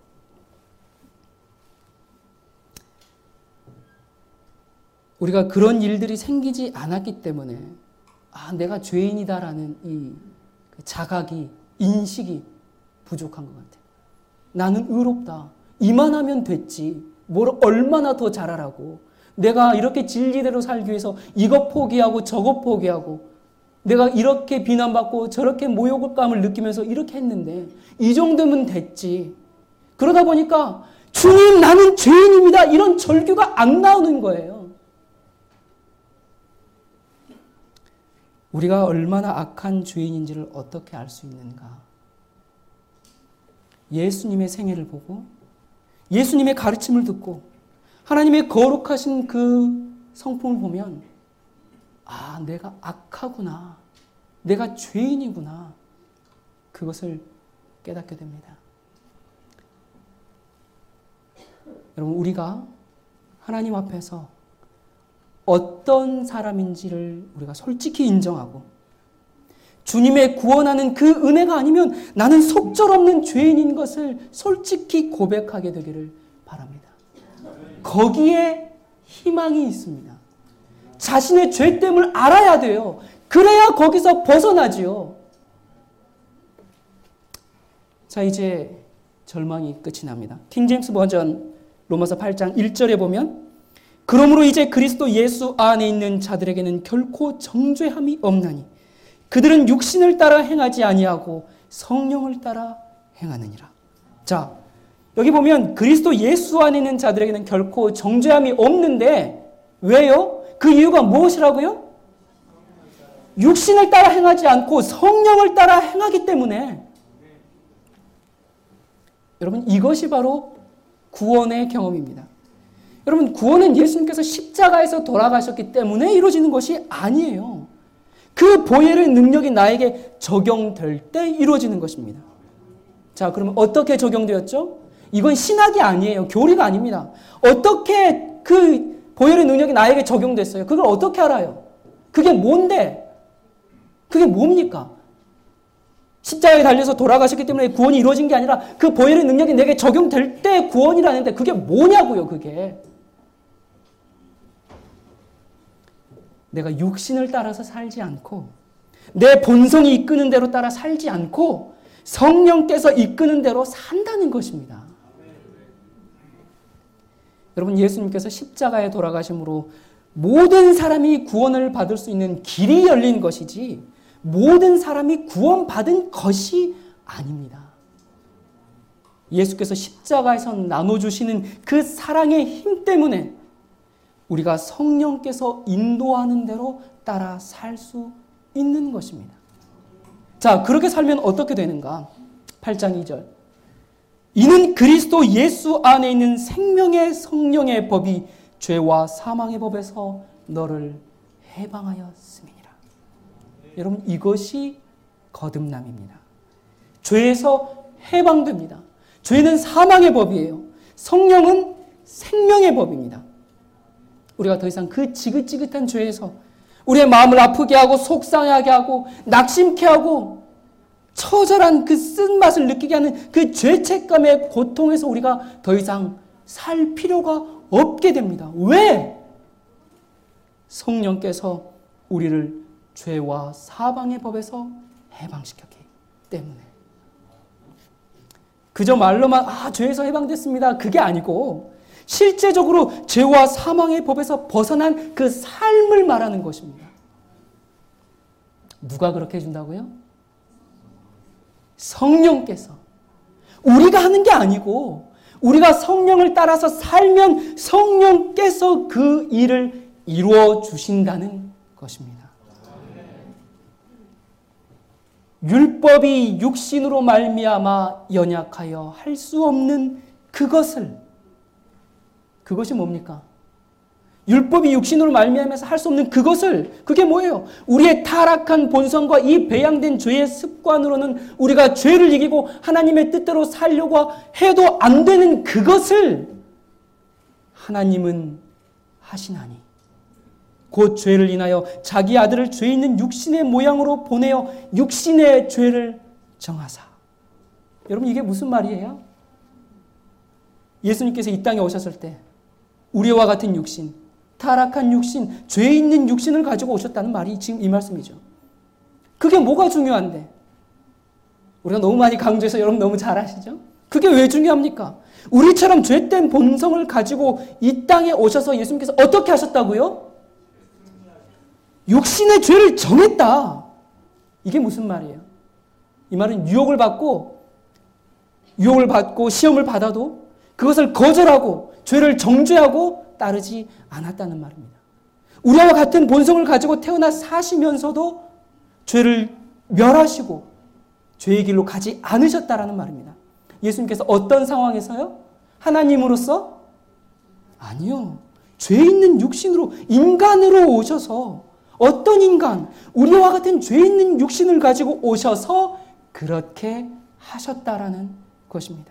우리가 그런 일들이 생기지 않았기 때문에 아, 내가 죄인이다라는 이 자각이, 인식이 부족한 것 같아요. 나는 의롭다. 이만하면 됐지. 뭘 얼마나 더 잘하라고. 내가 이렇게 진리대로 살기 위해서 이것 포기하고 저것 포기하고 내가 이렇게 비난받고 저렇게 모욕감을 느끼면서 이렇게 했는데 이 정도면 됐지. 그러다 보니까 주님 나는 죄인입니다. 이런 절규가 안 나오는 거예요. 우리가 얼마나 악한 죄인인지를 어떻게 알 수 있는가? 예수님의 생애를 보고 예수님의 가르침을 듣고 하나님의 거룩하신 그 성품을 보면 아, 내가 악하구나. 내가 죄인이구나. 그것을 깨닫게 됩니다. 여러분, 우리가 하나님 앞에서 어떤 사람인지를 우리가 솔직히 인정하고 주님의 구원하는 그 은혜가 아니면 나는 속절없는 죄인인 것을 솔직히 고백하게 되기를 바랍니다. 거기에 희망이 있습니다. 자신의 죄됨을 알아야 돼요. 그래야 거기서 벗어나지요. 자, 이제 절망이 끝이 납니다. 킹제임스 버전 로마서 팔 장 일 절에 보면 그러므로 이제 그리스도 예수 안에 있는 자들에게는 결코 정죄함이 없나니 그들은 육신을 따라 행하지 아니하고 성령을 따라 행하느니라. 자, 여기 보면 그리스도 예수 안에 있는 자들에게는 결코 정죄함이 없는데 왜요? 그 이유가 무엇이라고요? 육신을 따라 행하지 않고 성령을 따라 행하기 때문에. 여러분, 이것이 바로 구원의 경험입니다. 여러분, 구원은 예수님께서 십자가에서 돌아가셨기 때문에 이루어지는 것이 아니에요. 그 보혈의 능력이 나에게 적용될 때 이루어지는 것입니다. 자, 그러면 어떻게 적용되었죠? 이건 신학이 아니에요. 교리가 아닙니다. 어떻게 그 보혈의 능력이 나에게 적용됐어요? 그걸 어떻게 알아요? 그게 뭔데? 그게 뭡니까? 십자가에 달려서 돌아가셨기 때문에 구원이 이루어진 게 아니라 그 보혈의 능력이 내게 적용될 때 구원이라는데 그게 뭐냐고요, 그게. 내가 육신을 따라서 살지 않고 내 본성이 이끄는 대로 따라 살지 않고 성령께서 이끄는 대로 산다는 것입니다. 여러분, 예수님께서 십자가에 돌아가심으로 모든 사람이 구원을 받을 수 있는 길이 열린 것이지 모든 사람이 구원받은 것이 아닙니다. 예수께서 십자가에서 나눠주시는 그 사랑의 힘 때문에 우리가 성령께서 인도하는 대로 따라 살 수 있는 것입니다. 자, 그렇게 살면 어떻게 되는가? 팔 장 이 절. 이는 그리스도 예수 안에 있는 생명의 성령의 법이 죄와 사망의 법에서 너를 해방하였음이니라. 여러분, 이것이 거듭남입니다. 죄에서 해방됩니다. 죄는 사망의 법이에요. 성령은 생명의 법입니다. 우리가 더 이상 그 지긋지긋한 죄에서 우리의 마음을 아프게 하고 속상하게 하고 낙심케 하고 처절한 그 쓴맛을 느끼게 하는 그 죄책감의 고통에서 우리가 더 이상 살 필요가 없게 됩니다. 왜? 성령께서 우리를 죄와 사망의 법에서 해방시켰기 때문에. 그저 말로만 아, 죄에서 해방됐습니다. 그게 아니고 실제적으로 죄와 사망의 법에서 벗어난 그 삶을 말하는 것입니다. 누가 그렇게 해준다고요? 성령께서. 우리가 하는 게 아니고 우리가 성령을 따라서 살면 성령께서 그 일을 이루어 주신다는 것입니다. 율법이 육신으로 말미암아 연약하여 할 수 없는 그것을, 그것이 뭡니까? 율법이 육신으로 말미암아서 할 수 없는 그것을, 그게 뭐예요? 우리의 타락한 본성과 이 배양된 죄의 습관으로는 우리가 죄를 이기고 하나님의 뜻대로 살려고 해도 안 되는 그것을 하나님은 하시나니 곧 죄를 인하여 자기 아들을 죄 있는 육신의 모양으로 보내어 육신의 죄를 정하사. 여러분, 이게 무슨 말이에요? 예수님께서 이 땅에 오셨을 때 우리와 같은 육신, 타락한 육신, 죄 있는 육신을 가지고 오셨다는 말이 지금 이 말씀이죠. 그게 뭐가 중요한데? 우리가 너무 많이 강조해서 여러분 너무 잘 아시죠? 그게 왜 중요합니까? 우리처럼 죄된 본성을 가지고 이 땅에 오셔서 예수님께서 어떻게 하셨다고요? 육신의 죄를 정했다. 이게 무슨 말이에요? 이 말은 유혹을 받고 유혹을 받고 시험을 받아도 그것을 거절하고 죄를 정죄하고 따르지 않았다는 말입니다. 우리와 같은 본성을 가지고 태어나 사시면서도 죄를 멸하시고 죄의 길로 가지 않으셨다라는 말입니다. 예수님께서 어떤 상황에서요? 하나님으로서? 아니요. 죄 있는 육신으로, 인간으로 오셔서 어떤 인간? 우리와 같은 죄 있는 육신을 가지고 오셔서 그렇게 하셨다라는 것입니다.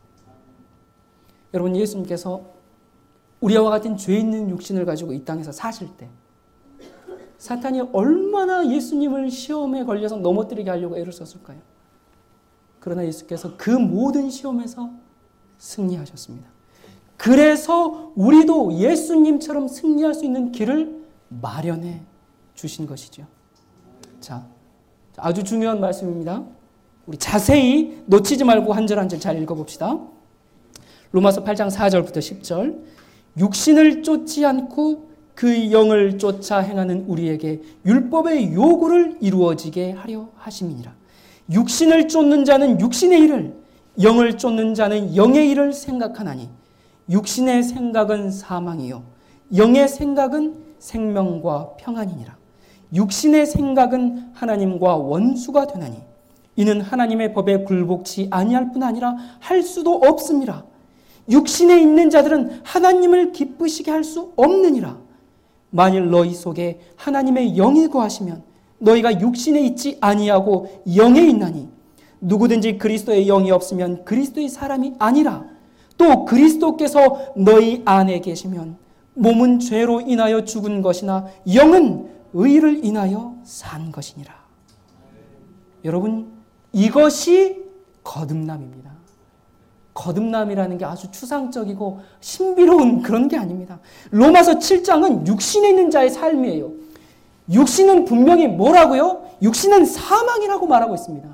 여러분, 예수님께서 우리와 같은 죄 있는 육신을 가지고 이 땅에서 사실 때 사탄이 얼마나 예수님을 시험에 걸려서 넘어뜨리게 하려고 애를 썼을까요? 그러나 예수께서 그 모든 시험에서 승리하셨습니다. 그래서 우리도 예수님처럼 승리할 수 있는 길을 마련해 주신 것이죠. 자, 아주 중요한 말씀입니다. 우리 자세히 놓치지 말고 한 절 한 절 잘 읽어봅시다. 로마서 팔 장 사 절부터 십 절. 육신을 쫓지 않고 그 영을 쫓아 행하는 우리에게 율법의 요구를 이루어지게 하려 하심이니라. 육신을 쫓는 자는 육신의 일을, 영을 쫓는 자는 영의 일을 생각하나니 육신의 생각은 사망이요 영의 생각은 생명과 평안이니라. 육신의 생각은 하나님과 원수가 되나니 이는 하나님의 법에 굴복치 아니할 뿐 아니라 할 수도 없음이라. 육신에 있는 자들은 하나님을 기쁘시게 할 수 없느니라. 만일 너희 속에 하나님의 영이 거하시면 너희가 육신에 있지 아니하고 영에 있나니 누구든지 그리스도의 영이 없으면 그리스도의 사람이 아니라. 또 그리스도께서 너희 안에 계시면 몸은 죄로 인하여 죽은 것이나 영은 의를 인하여 산 것이니라. 여러분, 이것이 거듭남입니다. 거듭남이라는 게 아주 추상적이고 신비로운 그런 게 아닙니다. 로마서 칠 장은 육신에 있는 자의 삶이에요. 육신은 분명히 뭐라고요? 육신은 사망이라고 말하고 있습니다.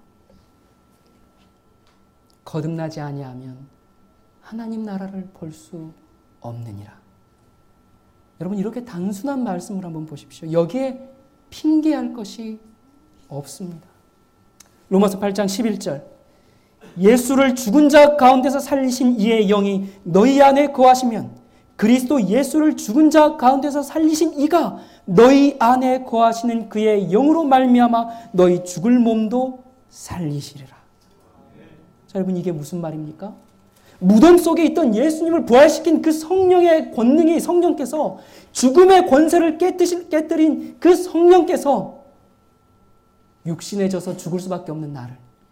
거듭나지 아니하면 하나님 나라를 볼 수 없느니라. 여러분, 이렇게 단순한 말씀을 한번 보십시오. 여기에 핑계할 것이 없습니다. 로마서 팔 장 십일 절. 예수를 죽은 자 가운데서 살리신 이의 영이 너희 안에 거하시면 그리스도 예수를 죽은 자 가운데서 살리신 이가 너희 안에 거하시는 그의 영으로 말미암아 너희 죽을 몸도 살리시리라. 자, 여러분, 이게 무슨 말입니까? 무덤 속에 있던 예수님을 부활시킨 그 성령의 권능이, 성령께서 죽음의 권세를 깨뜨신, 깨뜨린 그 성령께서 육신에 져서 죽을 수밖에 없는 나를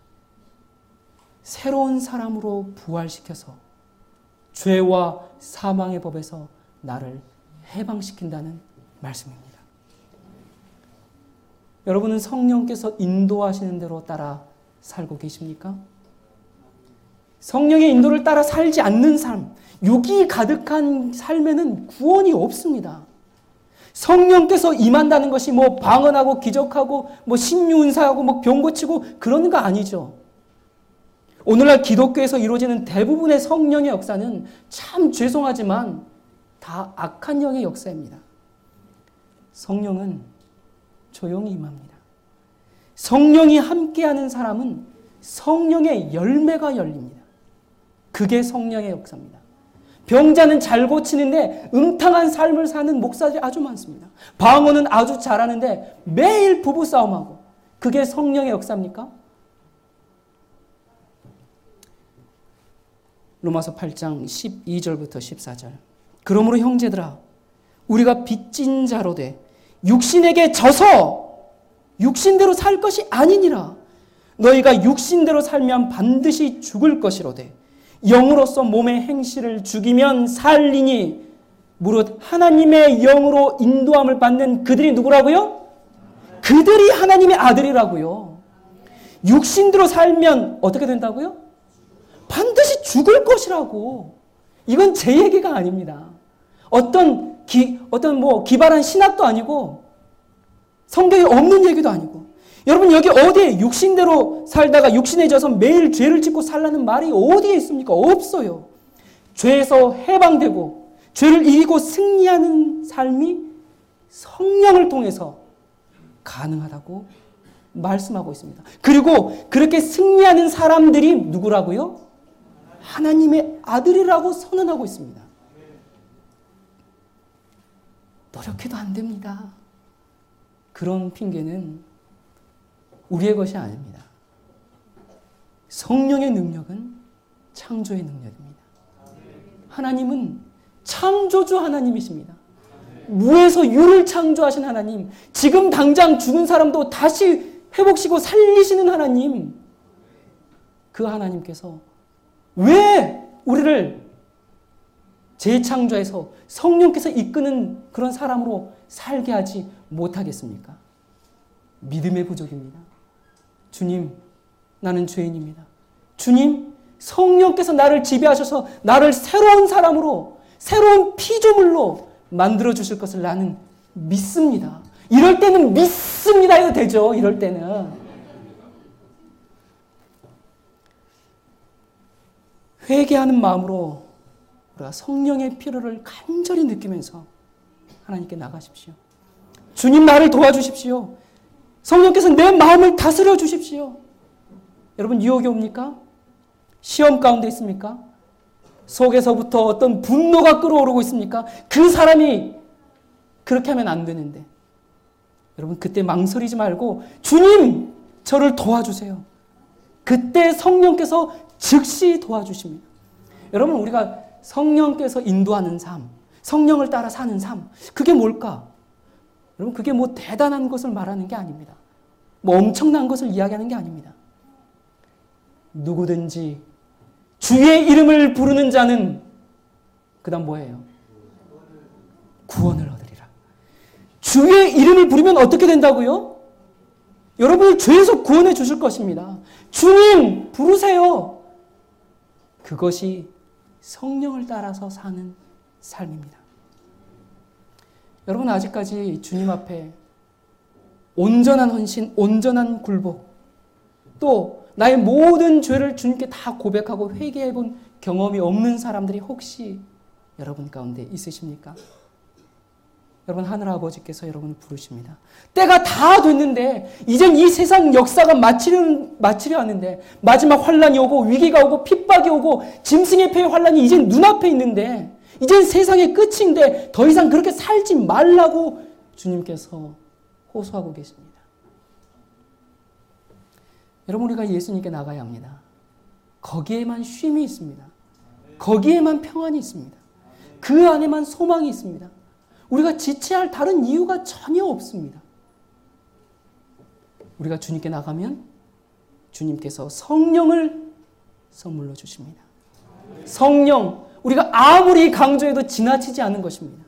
새로운 사람으로 부활시켜서 죄와 사망의 법에서 나를 해방시킨다는 말씀입니다. 여러분은 성령께서 인도하시는 대로 따라 살고 계십니까? 성령의 인도를 따라 살지 않는 삶, 육이 가득한 삶에는 구원이 없습니다. 성령께서 임한다는 것이 뭐 방언하고 기적하고 뭐 신유은사하고 뭐 병 고치고 그런 거 아니죠. 오늘날 기독교에서 이루어지는 대부분의 성령의 역사는 참 죄송하지만 다 악한 영의 역사입니다. 성령은 조용히 임합니다. 성령이 함께하는 사람은 성령의 열매가 열립니다. 그게 성령의 역사입니다. 병자는 잘 고치는데 음탕한 삶을 사는 목사들이 아주 많습니다. 방언은 아주 잘하는데 매일 부부싸움하고, 그게 성령의 역사입니까? 로마서 팔 장 십이 절부터 십사 절. 그러므로 형제들아, 우리가 빚진 자로 돼 육신에게 져서 육신대로 살 것이 아니니라. 너희가 육신대로 살면 반드시 죽을 것이로되 영으로서 몸의 행실을 죽이면 살리니 무릇 하나님의 영으로 인도함을 받는 그들이 누구라고요? 그들이 하나님의 아들이라고요. 육신대로 살면 어떻게 된다고요? 반드시 죽을 것이라고. 이건 제 얘기가 아닙니다. 어떤 기, 어떤 뭐 기발한 신학도 아니고 성경에 없는 얘기도 아니고 여러분 여기 어디에 육신대로 살다가 육신에 져서 매일 죄를 짓고 살라는 말이 어디에 있습니까? 없어요. 죄에서 해방되고 죄를 이기고 승리하는 삶이 성령을 통해서 가능하다고 말씀하고 있습니다. 그리고 그렇게 승리하는 사람들이 누구라고요? 하나님의 아들이라고 선언하고 있습니다. 노력해도 안 됩니다. 그런 핑계는 우리의 것이 아닙니다. 성령의 능력은 창조의 능력입니다. 하나님은 창조주 하나님이십니다. 무에서 유를 창조하신 하나님, 지금 당장 죽은 사람도 다시 회복시키고 살리시는 하나님, 그 하나님께서 왜 우리를 재창조해서 성령께서 이끄는 그런 사람으로 살게 하지 못하겠습니까? 믿음의 부족입니다. 주님, 나는 죄인입니다. 주님, 성령께서 나를 지배하셔서 나를 새로운 사람으로, 새로운 피조물로 만들어 주실 것을 나는 믿습니다. 이럴 때는 믿습니다 해도 되죠. 이럴 때는. 회개하는 마음으로 우리가 성령의 필요를 간절히 느끼면서 하나님께 나가십시오. 주님, 나를 도와주십시오. 성령께서 내 마음을 다스려 주십시오. 여러분, 유혹이 옵니까? 시험 가운데 있습니까? 속에서부터 어떤 분노가 끓어오르고 있습니까? 그 사람이 그렇게 하면 안 되는데. 여러분, 그때 망설이지 말고 주님, 저를 도와주세요. 그때 성령께서 즉시 도와주십니다. 여러분, 우리가 성령께서 인도하는 삶, 성령을 따라 사는 삶, 그게 뭘까? 여러분, 그게 뭐 대단한 것을 말하는 게 아닙니다. 뭐 엄청난 것을 이야기하는 게 아닙니다. 누구든지 주의 이름을 부르는 자는 그 다음 뭐예요? 구원을 얻으리라. 주의 이름을 부르면 어떻게 된다고요? 여러분을 죄에서 구원해 주실 것입니다. 주님 부르세요. 그것이 성령을 따라서 사는 삶입니다. 여러분, 아직까지 주님 앞에 온전한 헌신, 온전한 굴복, 또 나의 모든 죄를 주님께 다 고백하고 회개해 본 경험이 없는 사람들이 혹시 여러분 가운데 있으십니까? 여러분, 하늘아버지께서 여러분을 부르십니다. 때가 다 됐는데, 이젠 이 세상 역사가 마치려, 마치려 하는데, 마지막 환란이 오고 위기가 오고 핍박이 오고 짐승의 패의 환란이 이젠 눈앞에 있는데, 이젠 세상의 끝인데 더 이상 그렇게 살지 말라고 주님께서 호소하고 계십니다. 여러분, 우리가 예수님께 나가야 합니다. 거기에만 쉼이 있습니다. 거기에만 평안이 있습니다. 그 안에만 소망이 있습니다. 우리가 지체할 다른 이유가 전혀 없습니다. 우리가 주님께 나가면 주님께서 성령을 선물로 주십니다. 성령, 우리가 아무리 강조해도 지나치지 않은 것입니다.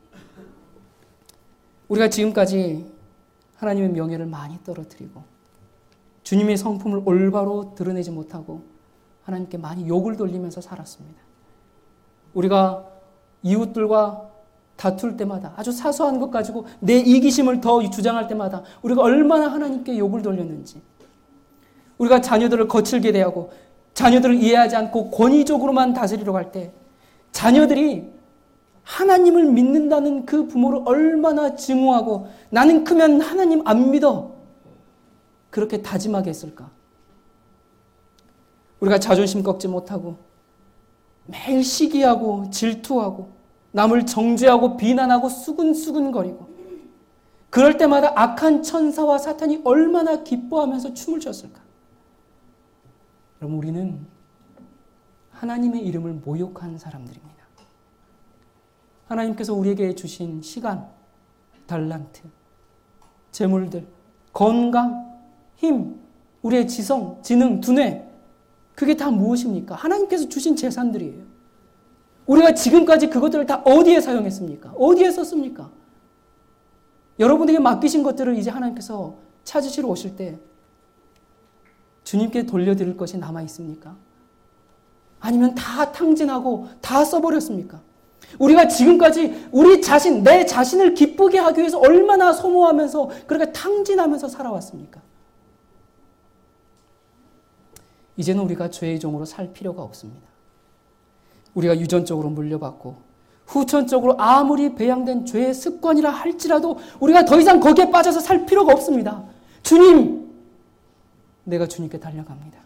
우리가 지금까지 하나님의 명예를 많이 떨어뜨리고 주님의 성품을 올바로 드러내지 못하고 하나님께 많이 욕을 돌리면서 살았습니다. 우리가 이웃들과 다툴 때마다, 아주 사소한 것 가지고 내 이기심을 더 주장할 때마다 우리가 얼마나 하나님께 욕을 돌렸는지, 우리가 자녀들을 거칠게 대하고 자녀들을 이해하지 않고 권위적으로만 다스리려고 할 때 자녀들이 하나님을 믿는다는 그 부모를 얼마나 증오하고 나는 크면 하나님 안 믿어 그렇게 다짐하게 했을까? 우리가 자존심 꺾지 못하고 매일 시기하고 질투하고 남을 정죄하고 비난하고 수근수근거리고 그럴 때마다 악한 천사와 사탄이 얼마나 기뻐하면서 춤을 췄을까? 여러분, 우리는 하나님의 이름을 모욕한 사람들입니다. 하나님께서 우리에게 주신 시간, 달란트, 재물들, 건강, 힘, 우리의 지성, 지능, 두뇌, 그게 다 무엇입니까? 하나님께서 주신 재산들이에요. 우리가 지금까지 그것들을 다 어디에 사용했습니까? 어디에 썼습니까? 여러분에게 맡기신 것들을 이제 하나님께서 찾으시러 오실 때 주님께 돌려드릴 것이 남아 있습니까? 아니면 다 탕진하고 다 써버렸습니까? 우리가 지금까지 우리 자신, 내 자신을 기쁘게 하기 위해서 얼마나 소모하면서 그렇게 탕진하면서 살아왔습니까? 이제는 우리가 죄의 종으로 살 필요가 없습니다. 우리가 유전적으로 물려받고 후천적으로 아무리 배양된 죄의 습관이라 할지라도 우리가 더 이상 거기에 빠져서 살 필요가 없습니다. 주님, 내가 주님께 달려갑니다.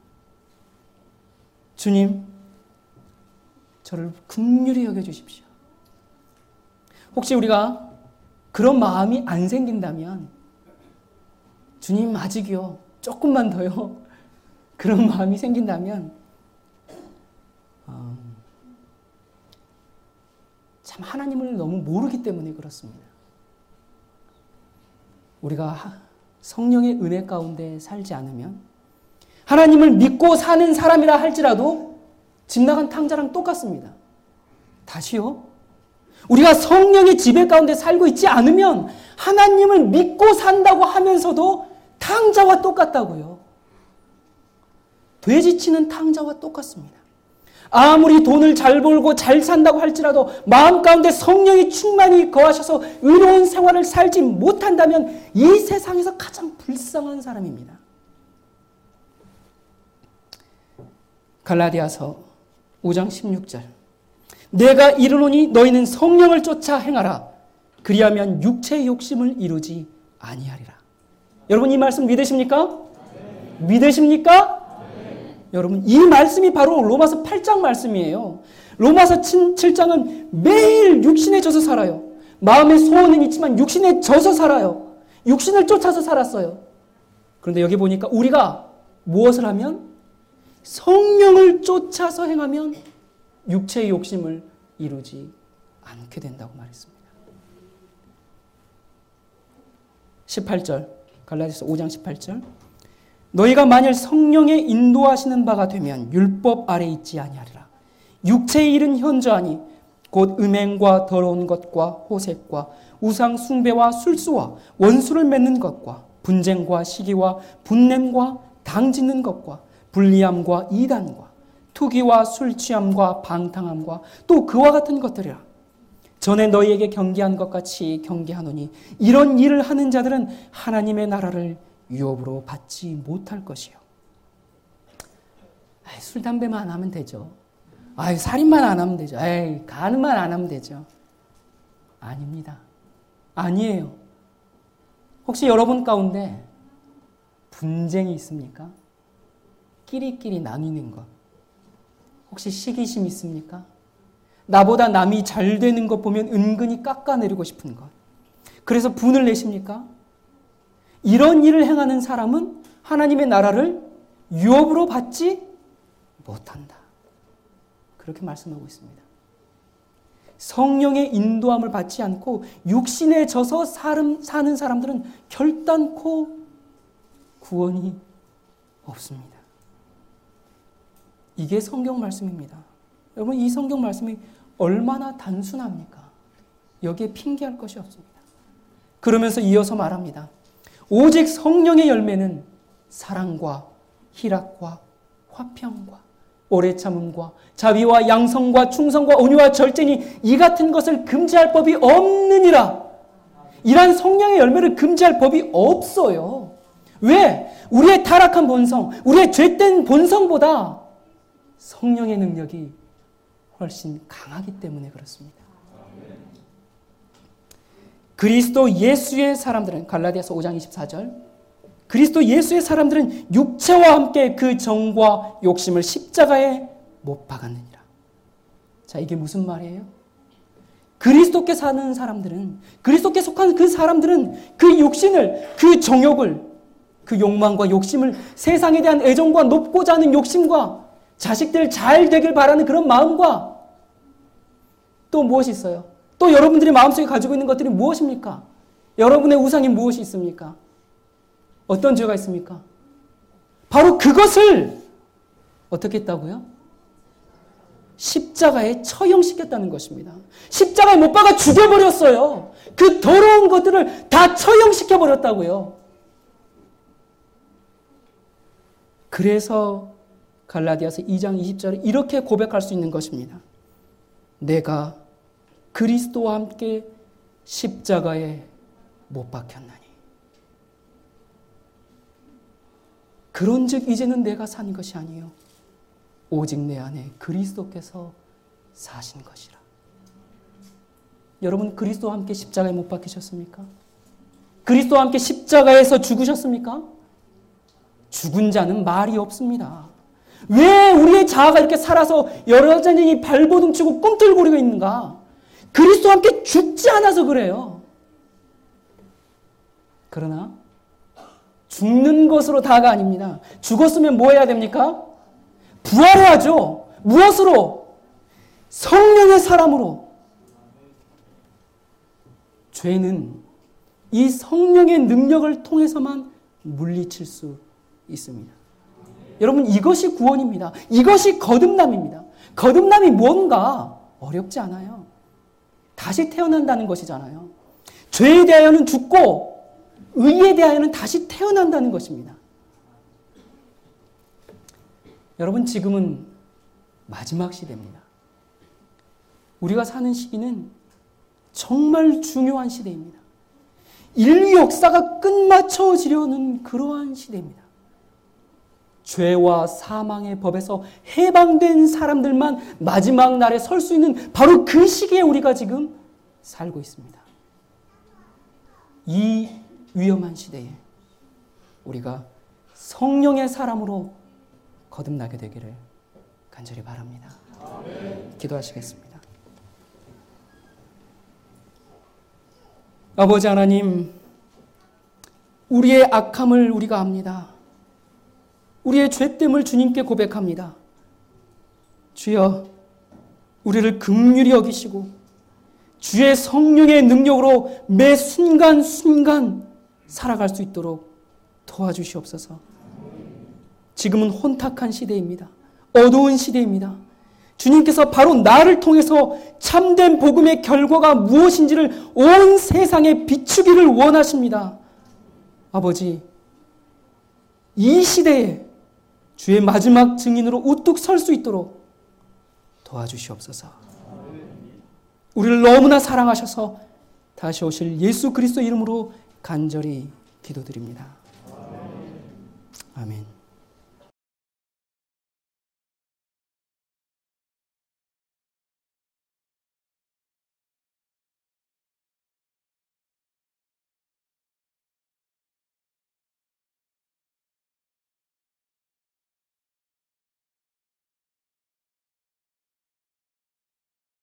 주님, 저를 긍휼히 여겨주십시오. 혹시 우리가 그런 마음이 안 생긴다면 주님 아직이요, 조금만 더요, 그런 마음이 생긴다면 어, 참 하나님을 너무 모르기 때문에 그렇습니다. 우리가 성령의 은혜 가운데 살지 않으면 하나님을 믿고 사는 사람이라 할지라도 집 나간 탕자랑 똑같습니다. 다시요. 우리가 성령의 지배 가운데 살고 있지 않으면 하나님을 믿고 산다고 하면서도 탕자와 똑같다고요. 돼지 치는 탕자와 똑같습니다. 아무리 돈을 잘 벌고 잘 산다고 할지라도 마음 가운데 성령이 충만히 거하셔서 의로운 생활을 살지 못한다면 이 세상에서 가장 불쌍한 사람입니다. 갈라디아서 오 장 십육 절, 내가 이르노니 너희는 성령을 쫓아 행하라. 그리하면 육체의 욕심을 이루지 아니하리라. 여러분 이 말씀 믿으십니까? 네. 믿으십니까? 네. 여러분 이 말씀이 바로 로마서 팔 장 말씀이에요. 로마서 칠 장은 매일 육신에 져서 살아요. 마음의 소원은 있지만 육신에 져서 살아요. 육신을 쫓아서 살았어요. 그런데 여기 보니까 우리가 무엇을 하면? 성령을 쫓아서 행하면 육체의 욕심을 이루지 않게 된다고 말했습니다. 십팔 절, 갈라디아서 오 장 십팔 절, 너희가 만일 성령의 인도하시는 바가 되면 율법 아래 있지 아니하리라. 육체의 일은 현저하니 곧 음행과 더러운 것과 호색과 우상 숭배와 술수와 원수를 맺는 것과 분쟁과 시기와 분냄과 당짓는 것과 불리함과 이단과 투기와 술 취함과 방탕함과 또 그와 같은 것들이라. 전에 너희에게 경계한 것 같이 경계하노니 이런 일을 하는 자들은 하나님의 나라를 유업으로 받지 못할 것이요. 아이, 술 담배만 안 하면 되죠. 아이, 살인만 안 하면 되죠. 아이, 가늠만 안 하면 되죠. 아닙니다. 아니에요. 혹시 여러분 가운데 분쟁이 있습니까? 끼리끼리 나뉘는 것. 혹시 시기심 있습니까? 나보다 남이 잘 되는 것 보면 은근히 깎아내리고 싶은 것. 그래서 분을 내십니까? 이런 일을 행하는 사람은 하나님의 나라를 유업으로 받지 못한다. 그렇게 말씀하고 있습니다. 성령의 인도함을 받지 않고 육신에 져서 사는 사람들은 결단코 구원이 없습니다. 이게 성경 말씀입니다. 여러분 이 성경 말씀이 얼마나 단순합니까? 여기에 핑계할 것이 없습니다. 그러면서 이어서 말합니다. 오직 성령의 열매는 사랑과 희락과 화평과 오래 참음과 자비와 양성과 충성과 온유와 절제니 이 같은 것을 금지할 법이 없느니라. 이러한 성령의 열매를 금지할 법이 없어요. 왜? 우리의 타락한 본성, 우리의 죄된 본성보다 성령의 능력이 훨씬 강하기 때문에 그렇습니다. 그리스도 예수의 사람들은, 갈라디아서 오 장 이십사 절, 그리스도 예수의 사람들은 육체와 함께 그 정과 욕심을 십자가에 못 박았느니라. 자, 이게 무슨 말이에요? 그리스도께 사는 사람들은, 그리스도께 속한 그 사람들은 그 육신을, 그 정욕을, 그 욕망과 욕심을, 세상에 대한 애정과 높고자 하는 욕심과 자식들 잘 되길 바라는 그런 마음과 또 무엇이 있어요? 또 여러분들이 마음속에 가지고 있는 것들이 무엇입니까? 여러분의 우상이 무엇이 있습니까? 어떤 죄가 있습니까? 바로 그것을 어떻게 했다고요? 십자가에 처형시켰다는 것입니다. 십자가에 못 박아 죽여버렸어요. 그 더러운 것들을 다 처형시켜버렸다고요. 그래서 갈라디아서 이 장 이십 절에 이렇게 고백할 수 있는 것입니다. 내가 그리스도와 함께 십자가에 못 박혔나니. 그런즉 이제는 내가 사는 것이 아니요 오직 내 안에 그리스도께서 사신 것이라. 여러분, 그리스도와 함께 십자가에 못 박히셨습니까? 그리스도와 함께 십자가에서 죽으셨습니까? 죽은 자는 말이 없습니다. 왜 우리의 자아가 이렇게 살아서 여전히 발버둥 치고 꿈틀거리고 있는가? 그리스도와 함께 죽지 않아서 그래요. 그러나 죽는 것으로 다가 아닙니다. 죽었으면 뭐 해야 됩니까? 부활해야죠. 무엇으로? 성령의 사람으로. 죄는 이 성령의 능력을 통해서만 물리칠 수 있습니다. 여러분, 이것이 구원입니다. 이것이 거듭남입니다. 거듭남이 뭔가 어렵지 않아요. 다시 태어난다는 것이잖아요. 죄에 대하여는 죽고 의에 대하여는 다시 태어난다는 것입니다. 여러분, 지금은 마지막 시대입니다. 우리가 사는 시기는 정말 중요한 시대입니다. 인류 역사가 끝마쳐지려는 그러한 시대입니다. 죄와 사망의 법에서 해방된 사람들만 마지막 날에 설 수 있는 바로 그 시기에 우리가 지금 살고 있습니다. 이 위험한 시대에 우리가 성령의 사람으로 거듭나게 되기를 간절히 바랍니다. 아멘. 기도하시겠습니다. 아버지 하나님, 우리의 악함을 우리가 압니다. 우리의 죄됨을 주님께 고백합니다. 주여, 우리를 긍휼히 여기시고 주의 성령의 능력으로 매 순간순간 살아갈 수 있도록 도와주시옵소서. 지금은 혼탁한 시대입니다. 어두운 시대입니다. 주님께서 바로 나를 통해서 참된 복음의 결과가 무엇인지를 온 세상에 비추기를 원하십니다. 아버지, 이 시대에 주의 마지막 증인으로 우뚝 설 수 있도록 도와주시옵소서. 우리를 너무나 사랑하셔서 다시 오실 예수 그리스도 이름으로 간절히 기도드립니다. 아멘.